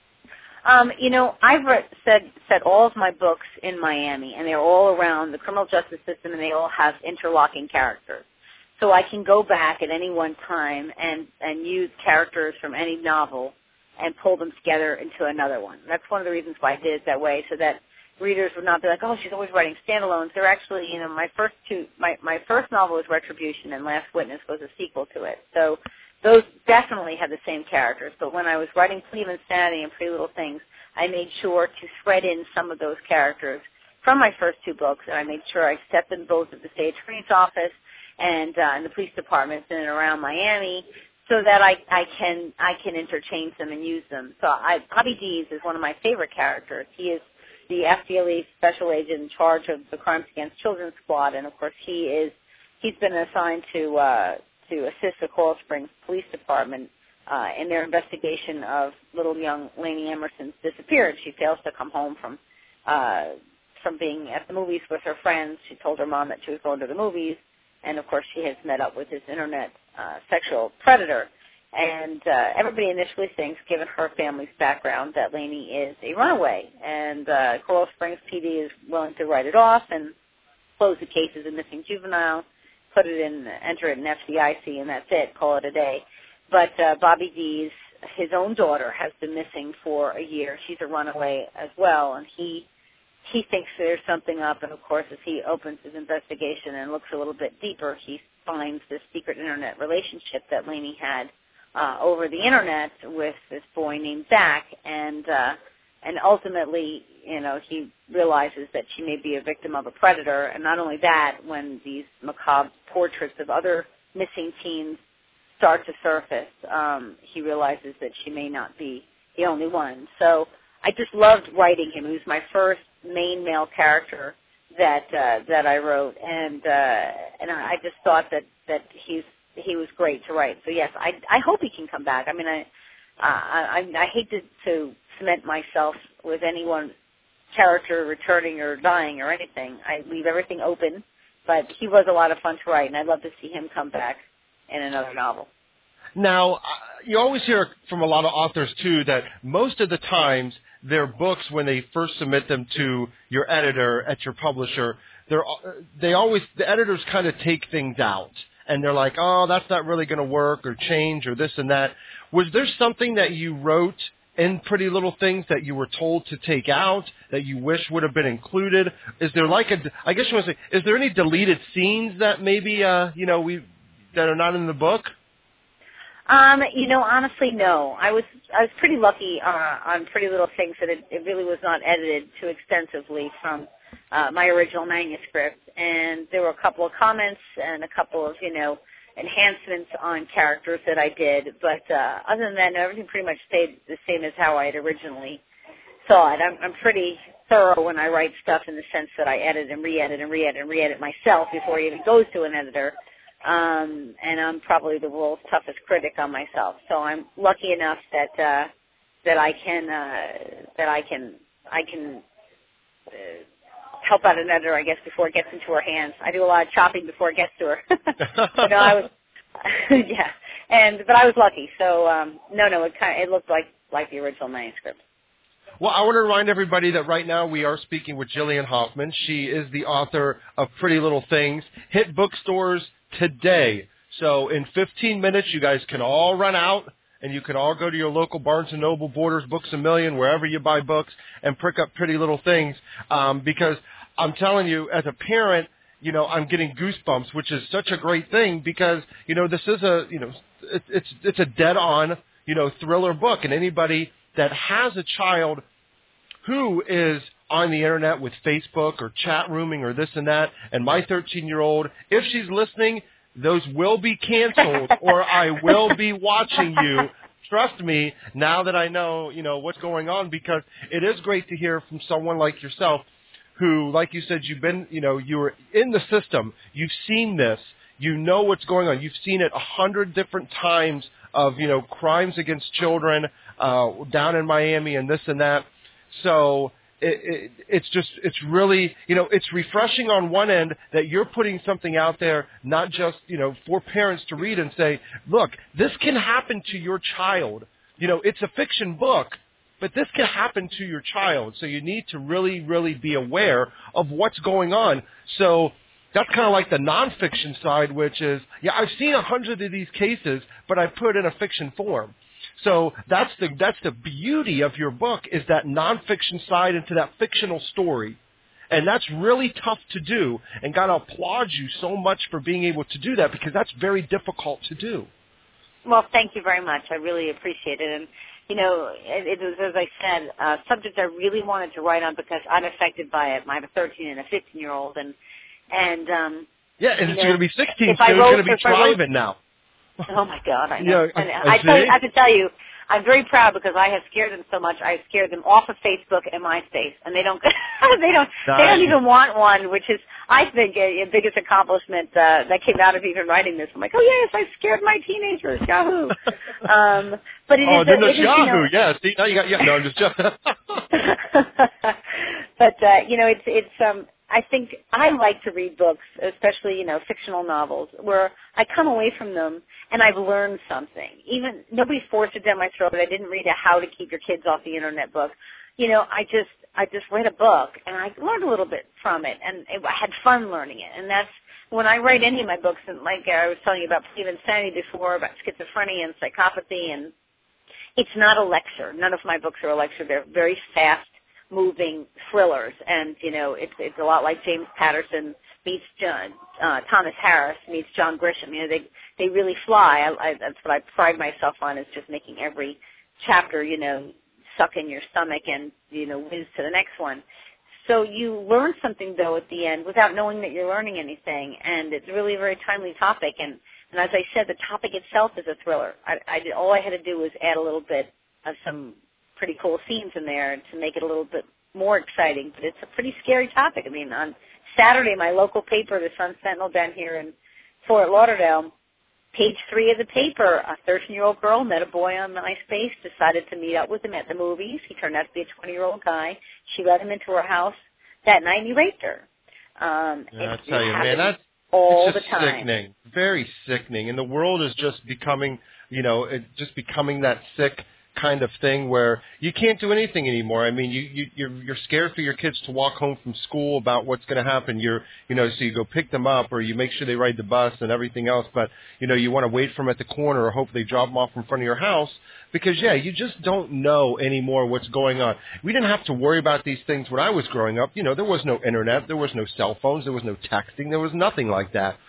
Um, you know, I've read, said, set all of my books in Miami, and they're all around the criminal justice system, and they all have interlocking characters. So I can go back at any one time and, and use characters from any novel and pull them together into another one. That's one of the reasons why I did it that way, so that readers would not be like, oh, she's always writing standalones. They're actually, you know, my first two, my, my first novel was Retribution, and Last Witness was a sequel to it. So those definitely had the same characters. But when I was writing Plea of Insanity and Pretty Little Things, I made sure to thread in some of those characters from my first two books, and I made sure I set them both at the state attorney's office and uh, in the police departments in and around Miami, so that I, I can I can interchange them and use them. So I, Bobby Dees is one of my favorite characters. He is the F D L E special agent in charge of the Crimes Against Children Squad, and of course he is he's been assigned to uh, to assist the Coral Springs Police Department uh, in their investigation of little young Lainey Emerson's disappearance. She fails to come home from uh, from being at the movies with her friends. She told her mom that she was going to the movies, and of course she has met up with his internet uh, sexual predator. And uh, everybody initially thinks, given her family's background, that Lainey is a runaway. And uh, Coral Springs P D is willing to write it off and close the case as a missing juvenile, put it in, enter it in F D I C, and that's it, call it a day. But uh, Bobby Dees, his own daughter, has been missing for a year. She's a runaway as well, and he he thinks there's something up. And, of course, as he opens his investigation and looks a little bit deeper, he finds this secret internet relationship that Lainey had Uh, over the internet with this boy named Zach, and uh, and ultimately, you know, he realizes that she may be a victim of a predator. And not only that, when these macabre portraits of other missing teens start to surface, um, he realizes that she may not be the only one. So I just loved writing him. He was my first main male character that uh, that I wrote, and uh, and I just thought that that he's he was great to write. So yes, I I hope he can come back. I mean, I I, I hate to, to cement myself with any one character returning or dying or anything. I leave everything open, but he was a lot of fun to write, and I'd love to see him come back in another novel. Now, you always hear from a lot of authors, too, that most of the times their books, when they first submit them to your editor at your publisher, they're they always the editors kind of take things out. And they're like, oh, that's not really going to work or change or this and that. Was there something that you wrote in Pretty Little Things that you were told to take out that you wish would have been included? Is there like a, I guess you want to say, is there any deleted scenes that maybe, uh, you know, we that are not in the book? Um, you know, honestly, no. I was I was pretty lucky uh, on Pretty Little Things that it, it really was not edited too extensively from uh, my original manuscript, and there were a couple of comments and a couple of, you know, enhancements on characters that I did, but uh, other than that, no, everything pretty much stayed the same as how I had originally saw it. I'm, I'm pretty thorough when I write stuff in the sense that I edit and re-edit and re-edit and re-edit myself before it even goes to an editor. Um, and I'm probably the world's toughest critic on myself. So I'm lucky enough that uh, that I can uh, that I can I can uh, help out an editor, I guess, before it gets into her hands. I do a lot of chopping before it gets to her. But no, I was yeah, and but I was lucky. So um, no, no, it kind of, it looked like like the original manuscript. Well, I want to remind everybody that right now we are speaking with Jillian Hoffman. She is the author of Pretty Little Things. Hit bookstores today. So in fifteen minutes, you guys can all run out, and you can all go to your local Barnes and Noble, Borders, Books A Million, wherever you buy books, and pick up Pretty Little Things. Um, because I'm telling you, as a parent, you know, I'm getting goosebumps, which is such a great thing because, you know, this is a, you know, it, it's it's a dead-on, you know, thriller book, and anybody that has a child who is on the internet with Facebook or chat rooming or this and that, and my thirteen-year-old, if she's listening, those will be canceled or I will be watching you. Trust me, now that I know, you know, what's going on, because it is great to hear from someone like yourself who, like you said, you've been, you know, you were in the system. You've seen this. You know what's going on. You've seen it a hundred different times of, you know, crimes against children uh, down in Miami and this and that. So it, it, it's just, it's really, you know, it's refreshing on one end that you're putting something out there, not just, you know, for parents to read and say, look, this can happen to your child. You know, it's a fiction book, but this can happen to your child. So you need to really, really be aware of what's going on. So that's kind of like the nonfiction side, which is, yeah, I've seen a hundred of these cases, but I put in a fiction form. So that's the that's the beauty of your book, is that nonfiction side into that fictional story. And that's really tough to do. And got to applaud you so much for being able to do that, because that's very difficult to do. Well, thank you very much. I really appreciate it. And, you know, it, it was, as I said, a subject I really wanted to write on because I'm affected by it. I have a thirteen and a fifteen-year-old. And, and um, yeah, and it's know, going to be sixteen soon. It's going to be driving now. Oh, my God, I know. Yeah, and I, I, tell you, I have to tell you, I'm very proud because I have scared them so much. I scared them off of Facebook and MySpace, and they don't, they don't, nice. They don't even want one, which is, I think, a, a biggest accomplishment uh, that came out of even writing this. I'm like, oh yes, I scared my teenagers, Yahoo! um, but it oh, is, then a, there's it Yahoo, is, you know, yeah. See, now you got, yeah, no, I'm just joking. But uh, you know, it's it's um. I think I like to read books, especially, you know, fictional novels, where I come away from them and I've learned something. Even nobody forced it down my throat. I didn't read a How to Keep Your Kids Off the Internet book. You know, I just I just read a book and I learned a little bit from it, and it, I had fun learning it. And that's when I write any of my books. And like I was telling you about Plea of Insanity before, about schizophrenia and psychopathy, and it's not a lecture. None of my books are a lecture. They're very fast moving thrillers, and you know, it's it's a lot like James Patterson meets John, uh, Thomas Harris meets John Grisham. You know, they they really fly. I, I, that's what I pride myself on, is just making every chapter, you know, suck in your stomach and, you know, whiz to the next one. So you learn something though at the end without knowing that you're learning anything, and it's really a very timely topic. And and as I said, the topic itself is a thriller. I, I did, all I had to do was add a little bit of some pretty cool scenes in there to make it a little bit more exciting, but it's a pretty scary topic. I mean, on Saturday, my local paper, the Sun Sentinel down here in Fort Lauderdale, page three of the paper, a thirteen-year-old girl met a boy on MySpace, decided to meet up with him at the movies. He turned out to be a twenty-year-old guy. She let him into her house that night and he raped her. Um, yeah, I tell you, man, that's all it's just the time. Sickening, very sickening. And the world is just becoming, you know, it just becoming that sick kind of thing where you can't do anything anymore. I mean, you, you you're you're scared for your kids to walk home from school about what's going to happen. You're you know, so you go pick them up or you make sure they ride the bus and everything else. But you know, you want to wait for them at the corner or hope they drop them off in front of your house because yeah, you just don't know anymore what's going on. We didn't have to worry about these things when I was growing up. You know, there was no internet, there was no cell phones, there was no texting, there was nothing like that.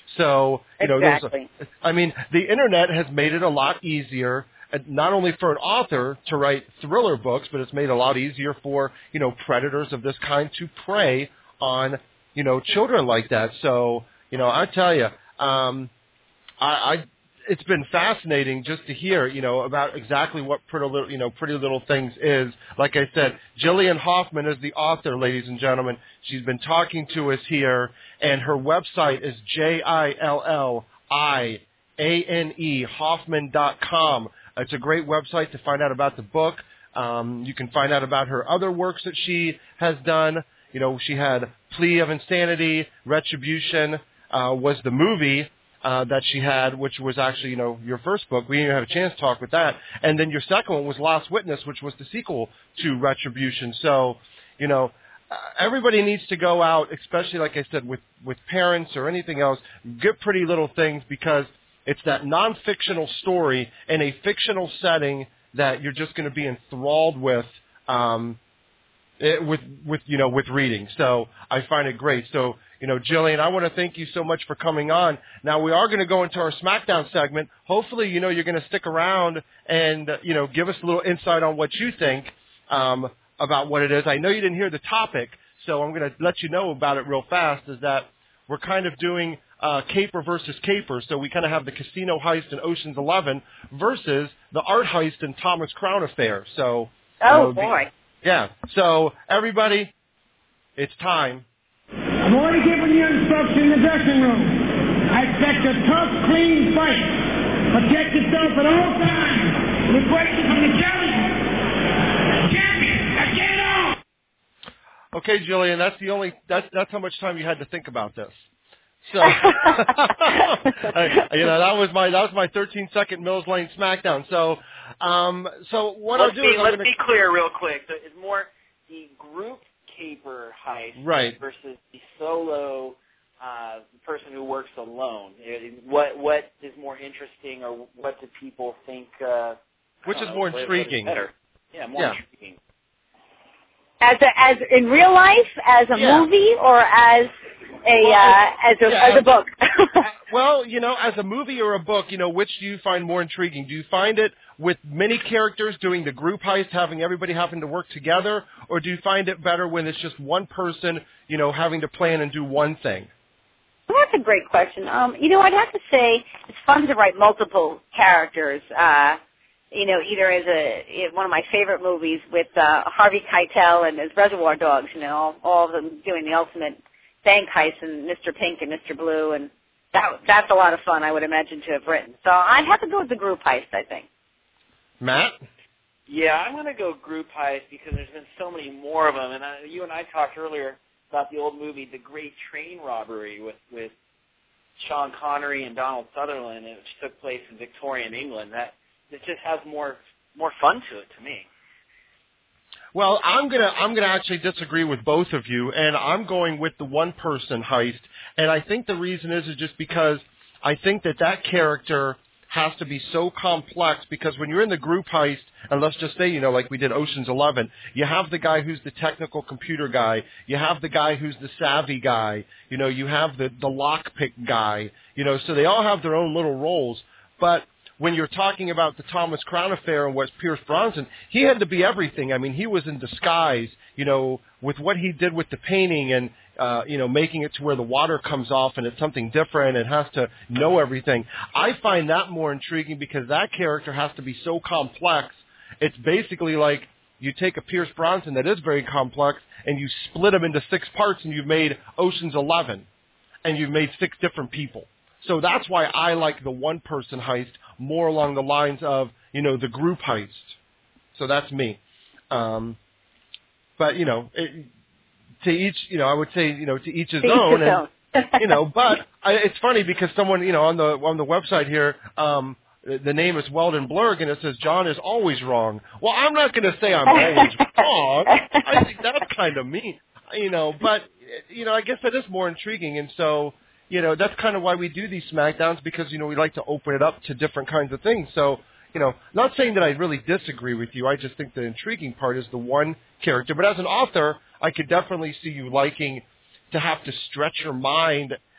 So, you know, exactly. there's a, I mean, the internet has made it a lot easier, not only for an author to write thriller books, but it's made it a lot easier for, you know, predators of this kind to prey on, you know, children like that. So, you know, I tell you, um, I, I it's been fascinating just to hear, you know, about exactly what Pretty Little, you know, Pretty Little Things is. Like I said, Jillian Hoffman is the author, ladies and gentlemen. She's been talking to us here, and her website is J I L L I A N E Hoffman dot com. It's a great website to find out about the book. Um, you can find out about her other works that she has done. You know, she had Plea of Insanity, Retribution uh, was the movie uh, that she had, which was actually, you know, your first book. We didn't even have a chance to talk with that. And then your second one was Last Witness, which was the sequel to Retribution. So, you know, uh, everybody needs to go out, especially, like I said, with, with parents or anything else, get Pretty Little Things, because it's that non-fictional story in a fictional setting that you're just going to be enthralled with, um, it, with, with, you know, with reading. So I find it great. So, you know, Jillian, I want to thank you so much for coming on. Now, we are going to go into our SmackDown segment. Hopefully, you know, you're going to stick around and, uh, you know, give us a little insight on what you think um, about what it is. I know you didn't hear the topic, so I'm going to let you know about it real fast, is that we're kind of doing uh, caper versus caper. So we kind of have the casino heist in Ocean's Eleven versus the art heist in Thomas Crown Affair. So, oh, you know, boy. The, yeah. So, everybody, it's time. I've already given you instruction in the dressing room. I expect a tough, clean fight. Protect yourself at all times. We're breaking from the challenge. Champion, I get on. Okay, Jillian, that's the only that's that's how much time you had to think about this. So, I, you know, that was my that was my thirteen second Mills Lane SmackDown. So, um, so what let's I'll do be, is let's I'm gonna, be clear real quick. So it's more the group caper heist right. versus the solo uh, person who works alone. What what is more interesting, or what do people think? Uh, Which is know, more what, intriguing? What is better? Yeah, more yeah. intriguing. As a, as in real life, as a yeah. movie, or as a well, uh, as a yeah, as a book? Well, you know, as a movie or a book, you know, which do you find more intriguing? Do you find it with many characters doing the group heist, having everybody having to work together, or do you find it better when it's just one person, you know, having to plan and do one thing? Well, that's a great question. Um, you know, I'd have to say it's fun to write multiple characters. Uh, you know, either as a one of my favorite movies with uh, Harvey Keitel and his Reservoir Dogs. You know, all, all of them doing the ultimate bank heist, and Mister Pink and Mister Blue, and that that's a lot of fun, I would imagine, to have written. So I'd have to go with the group heist, I think. Matt? Yeah, I'm going to go group heist because there's been so many more of them. And I, you and I talked earlier about the old movie, The Great Train Robbery, with, with Sean Connery and Donald Sutherland, which took place in Victorian England. That it just has more more fun to it to me. Well, I'm gonna I'm gonna actually disagree with both of you, and I'm going with the one person heist. And I think the reason is is just because I think that that character has to be so complex, because when you're in the group heist, and let's just say, you know, like we did Ocean's Eleven, you have the guy who's the technical computer guy, you have the guy who's the savvy guy, you know, you have the the lockpick guy, you know, so they all have their own little roles. But when you're talking about the Thomas Crown Affair and what's Pierce Brosnan, he had to be everything. I mean, he was in disguise, you know, with what he did with the painting and, uh, you know, making it to where the water comes off and it's something different and has to know everything. I find that more intriguing because that character has to be so complex. It's basically like you take a Pierce Brosnan that is very complex and you split him into six parts and you've made Ocean's Eleven and you've made six different people. So that's why I like the one-person heist more along the lines of, you know, the group heist. So that's me. Um, but, you know, it, to each, you know, I would say, you know, to each his to own. Each his and, own. you know, but I, it's funny because someone, you know, on the on the website here, um, the name is Weldon Blurg, and it says John is always wrong. Well, I'm not going to say I'm always wrong. I think that's kind of mean, you know. But, you know, I guess that is more intriguing, and so, you know, that's kind of why we do these SmackDowns, because, you know, we like to open it up to different kinds of things. So, you know, not saying that I really disagree with you. I just think the intriguing part is the one character. But as an author, I could definitely see you liking to have to stretch your mind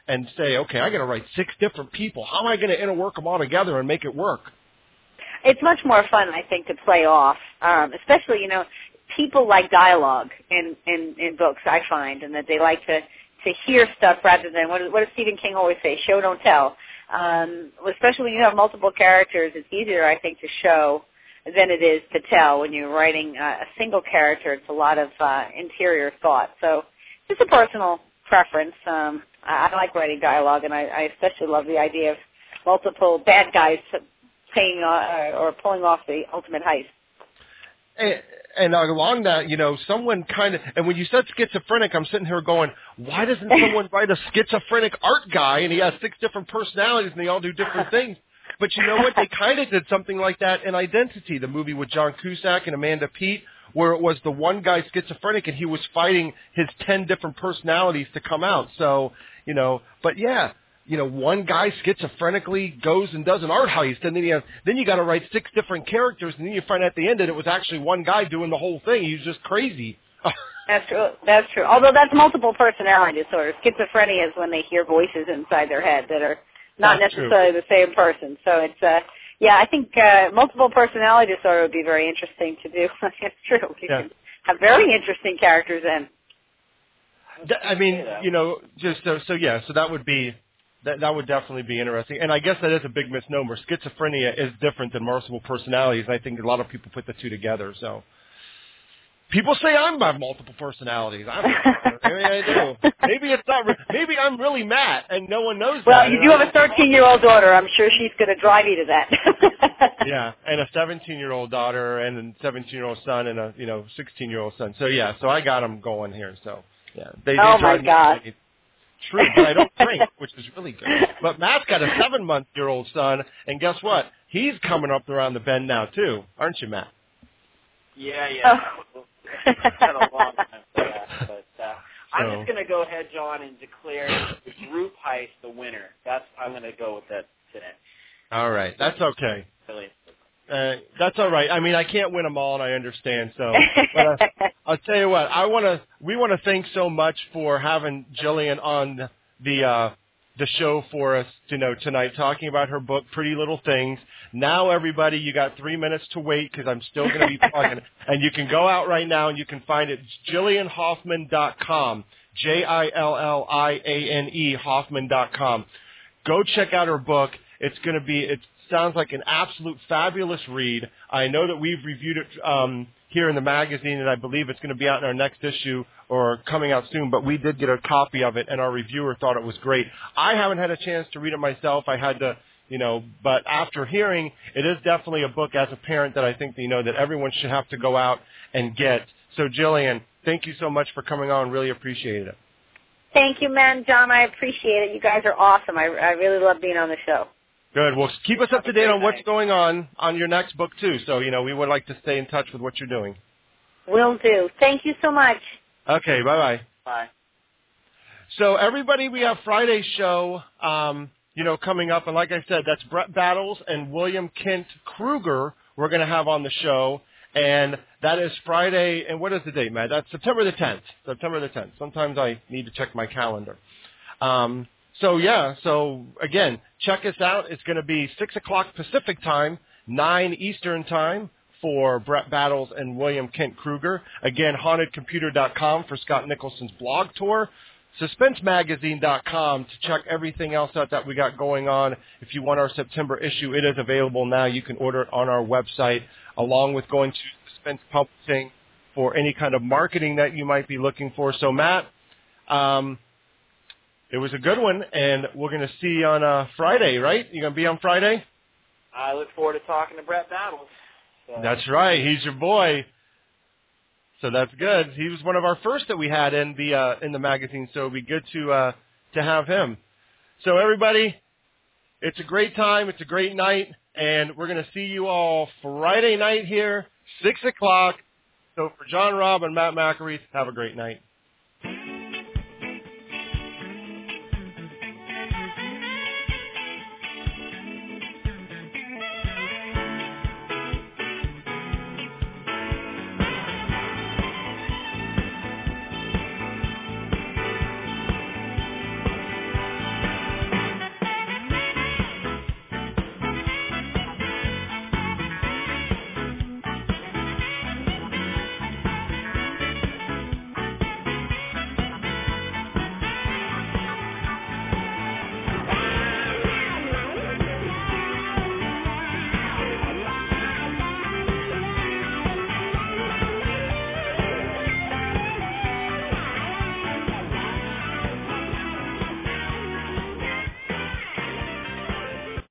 and say, okay, I got to write six different people. How am I going to interwork them all together and make it work? It's much more fun, I think, to play off, um, especially, you know, people like dialogue in, in, in books, I find, and that they like to, to hear stuff rather than, what, what does Stephen King always say, show, don't tell. Um, especially when you have multiple characters, it's easier, I think, to show than it is to tell. When you're writing uh, a single character, it's a lot of uh, interior thought. So it's a personal preference. Um, I, I like writing dialogue, and I, I especially love the idea of multiple bad guys paying uh, or pulling off the ultimate heist. And, and along that, you know, someone kind of, and when you said schizophrenic, I'm sitting here going, why doesn't someone write a schizophrenic art guy and he has six different personalities and they all do different things? But you know what? They kind of did something like that in Identity, the movie with John Cusack and Amanda Peet, where it was the one guy schizophrenic and he was fighting his ten different personalities to come out. So, you know, but yeah. You know, one guy schizophrenically goes and does an art heist, and then you have, then you got to write six different characters, and then you find at the end that it was actually one guy doing the whole thing. He's just crazy. That's true. That's true. Although that's multiple personality disorder. Schizophrenia is when they hear voices inside their head that are not that's necessarily true. The same person. So it's, uh, yeah, I think uh, multiple personality disorder would be very interesting to do. It's true. You yeah. can have very interesting characters in. I mean, you know, just so, so yeah, so that would be. That, that would definitely be interesting. And I guess that is a big misnomer. Schizophrenia is different than multiple personalities. I think a lot of people put the two together. So people say I'm by multiple personalities. I'm maybe I do. Maybe it's not. Maybe I'm really Matt, and no one knows well, that. Well, you do have a thirteen-year-old daughter. I'm sure she's going to drive you to that. Yeah, and a seventeen-year-old daughter, and a seventeen-year-old son, and a you know sixteen-year-old son. So yeah, so I got them going here. So yeah, they. they oh my God. Me True, but I don't drink, which is really good. But Matt's got a seven-month-year-old son, and guess what? He's coming up around the bend now, too. Aren't you, Matt? Yeah, yeah. Oh. It's been a long time for that. But uh, so. I'm just going to go ahead, John, and declare the group heist the winner. That's I'm going to go with that today. All right. That's okay. Really. Uh, that's all right. I mean, I can't win them all, and I understand. So, but uh, I'll tell you what. I want to. We want to thank so much for having Jillian on the uh, the show for us. You know, tonight, talking about her book, Pretty Little Things. Now, everybody, you got three minutes to wait because I'm still going to be plugging. And you can go out right now and you can find it. Jillian Hoffman dot com. J I L L I A N E Hoffman dot com. Go check out her book. It's going to be. It's sounds like an absolute fabulous read. I know that we've reviewed it um, here in the magazine, and I believe it's going to be out in our next issue or coming out soon, but we did get a copy of it, and our reviewer thought it was great. I haven't had a chance to read it myself. I had to, you know, but after hearing, it is definitely a book as a parent that I think, you know, that everyone should have to go out and get. So, Jillian, thank you so much for coming on. Really appreciate it. Thank you, man. John, I appreciate it. You guys are awesome. I, I really love being on the show. Good. Well, keep us up to date on what's going on on your next book, too. So, you know, we would like to stay in touch with what you're doing. Will do. Thank you so much. Okay. Bye-bye. Bye. So, everybody, we have Friday's show, um, you know, coming up. And like I said, that's Brett Battles and William Kent Kruger we're going to have on the show. And that is Friday. And what is the date, Matt? That's September the tenth. September the tenth. Sometimes I need to check my calendar. Um So, yeah, so, again, check us out. It's going to be six o'clock Pacific time, nine Eastern time for Brett Battles and William Kent Kruger. Again, haunted computer dot com for Scott Nicholson's blog tour. suspense magazine dot com to check everything else out that we got going on. If you want our September issue, it is available now. You can order it on our website, along with going to Suspense Publishing for any kind of marketing that you might be looking for. So, Matt, um... it was a good one, and we're going to see you on uh, Friday, right? You going to be on Friday? I look forward to talking to Brett Battles. So. That's right. He's your boy. So that's good. He was one of our first that we had in the uh, in the magazine, so it'll be good to uh, to have him. So everybody, it's a great time. It's a great night, and we're going to see you all Friday night here, six o'clock. So for John Robb and Matt McAreath, have a great night.